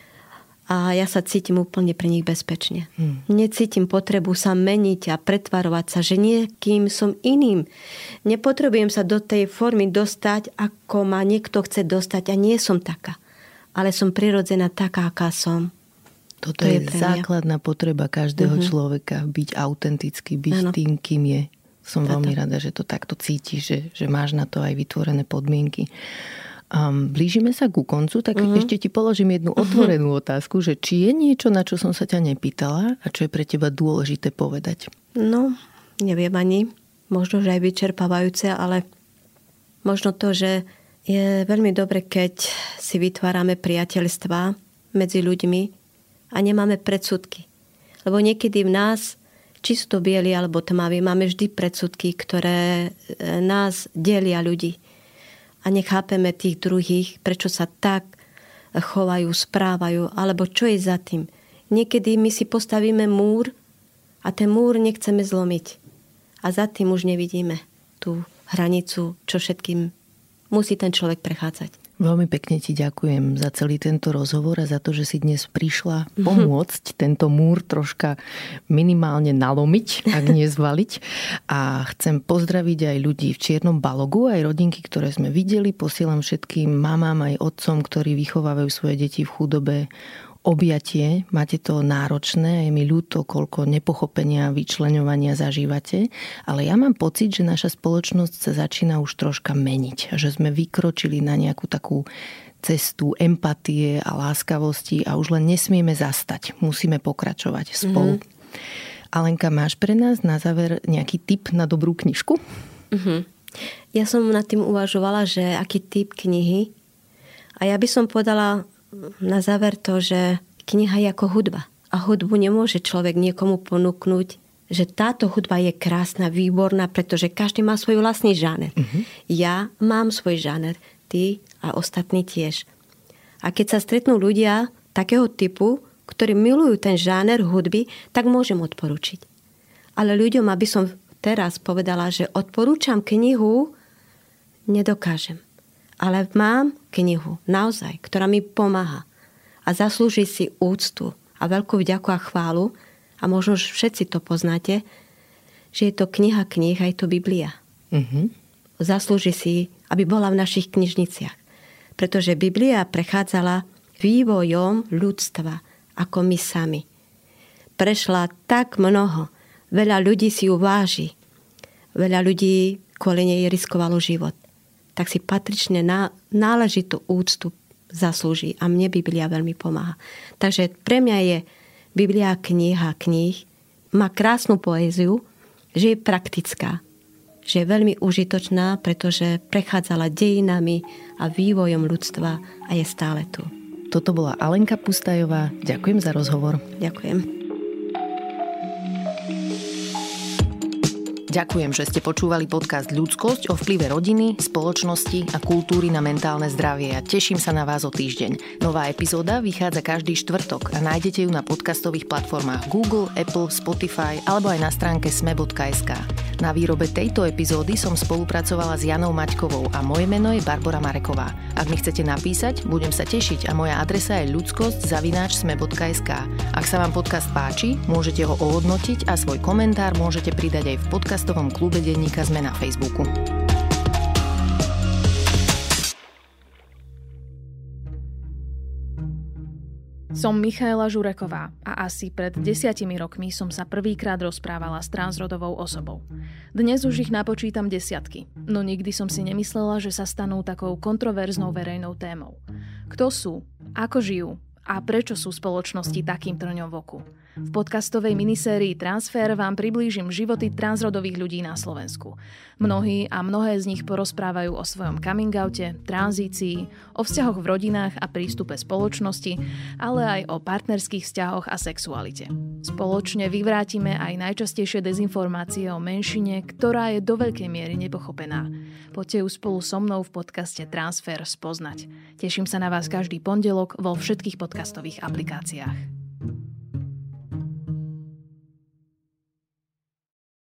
A ja sa cítim úplne pri nich bezpečne. Necítim potrebu sa meniť a pretvarovať sa, že niekým som iným. Nepotrebujem sa do tej formy dostať, ako ma niekto chce dostať. A nie som taká. Ale som prirodzená taká, aká som. Toto je základná potreba každého človeka. Byť autentický, byť tým, kým je. Som veľmi rada, že to takto cítiš, že máš na to aj vytvorené podmienky. Blížime sa ku koncu, tak ešte ti položím jednu otvorenú otázku, že či je niečo, na čo som sa ťa nepýtala a čo je pre teba dôležité povedať? No, neviem ani. Možno, že aj vyčerpávajúce, ale možno to, že je veľmi dobre, keď si vytvárame priateľstvá medzi ľuďmi a nemáme predsudky. Lebo niekedy v nás, či sú to bieli alebo tmaví, máme vždy predsudky, ktoré nás delia ľudí. A nechápeme tých druhých, prečo sa tak chovajú, správajú, alebo čo je za tým. Niekedy my si postavíme múr a ten múr nechceme zlomiť. A za tým už nevidíme tú hranicu, čo všetkým musí ten človek prechádzať. Veľmi pekne ti ďakujem za celý tento rozhovor a za to, že si dnes prišla pomôcť tento múr troška minimálne nalomiť, ak nie zvaliť. A chcem pozdraviť aj ľudí v Čiernom Balogu, aj rodinky, ktoré sme videli. Posielam všetkým mamám aj otcom, ktorí vychovávajú svoje deti v chudobe, objatie. Máte to náročné, je mi ľúto, koľko nepochopenia, vyčleňovania zažívate, ale ja mám pocit, že naša spoločnosť sa začína už troška meniť, že sme vykročili na nejakú takú cestu empatie a láskavosti a už len nesmieme zastať. Musíme pokračovať spolu. Alenka, máš pre nás na záver nejaký tip na dobrú knižku? Ja som nad tým uvažovala, že aký typ knihy. A ja by som povedala na záver to, že kniha je ako hudba. A hudbu nemôže človek niekomu ponúknuť, že táto hudba je krásna, výborná, pretože každý má svoj vlastný žáner. Ja mám svoj žáner, ty a ostatní tiež. A keď sa stretnú ľudia takého typu, ktorí milujú ten žáner hudby, tak môžem odporučiť. Ale ľuďom, aby som teraz povedala, že odporúčam knihu, nedokážem. Ale mám knihu, naozaj, ktorá mi pomáha a zaslúži si úctu a veľkú vďaku a chválu, a možno všetci to poznáte, že je to kniha kníh, aj to Biblia. Zaslúži si, aby bola v našich knižniciach. Pretože Biblia prechádzala vývojom ľudstva, ako my sami. Prešla tak mnoho, veľa ľudí si ju váži, veľa ľudí kvôli nej riskovalo život. Tak si patrične náležitú úctu zaslúži. A mne Biblia veľmi pomáha. Takže pre mňa je Biblia kniha kníh. Má krásnu poéziu, že je praktická. Že je veľmi užitočná, pretože prechádzala dejinami a vývojom ľudstva a je stále tu. Toto bola Alenka Pustajová. Ďakujem za rozhovor. Ďakujem. Ďakujem, že ste počúvali podcast Ľudskosť o vplyve rodiny, spoločnosti a kultúry na mentálne zdravie a teším sa na vás o týždeň. Nová epizóda vychádza každý štvrtok a nájdete ju na podcastových platformách Google, Apple, Spotify alebo aj na stránke sme.sk. Na výrobe tejto epizódy som spolupracovala s Janou Maťkovou a moje meno je Barbora Mareková. Ak mi chcete napísať, budem sa tešiť a moja adresa je ľudskosť@sme.sk. Ak sa vám podcast páči, môžete ho ohodnotiť a svoj komentár môžete pridať aj v podcastovom klube denníka SME na Facebooku. Som Michaela Žureková a asi pred 10 rokmi som sa prvýkrát rozprávala s transrodovou osobou. Dnes už ich napočítam desiatky, no nikdy som si nemyslela, že sa stanú takou kontroverznou verejnou témou. Kto sú, ako žijú a prečo sú spoločnosti takým trňom v oku? V podcastovej minisérii Transfer vám priblížim životy transrodových ľudí na Slovensku. Mnohí a mnohé z nich porozprávajú o svojom coming oute, tranzícii, o vzťahoch v rodinách a prístupe spoločnosti, ale aj o partnerských vzťahoch a sexualite. Spoločne vyvrátime aj najčastejšie dezinformácie o menšine, ktorá je do veľkej miery nepochopená. Poďte ju spolu so mnou v podcaste Transfer spoznať. Teším sa na vás každý pondelok vo všetkých podcastových aplikáciách.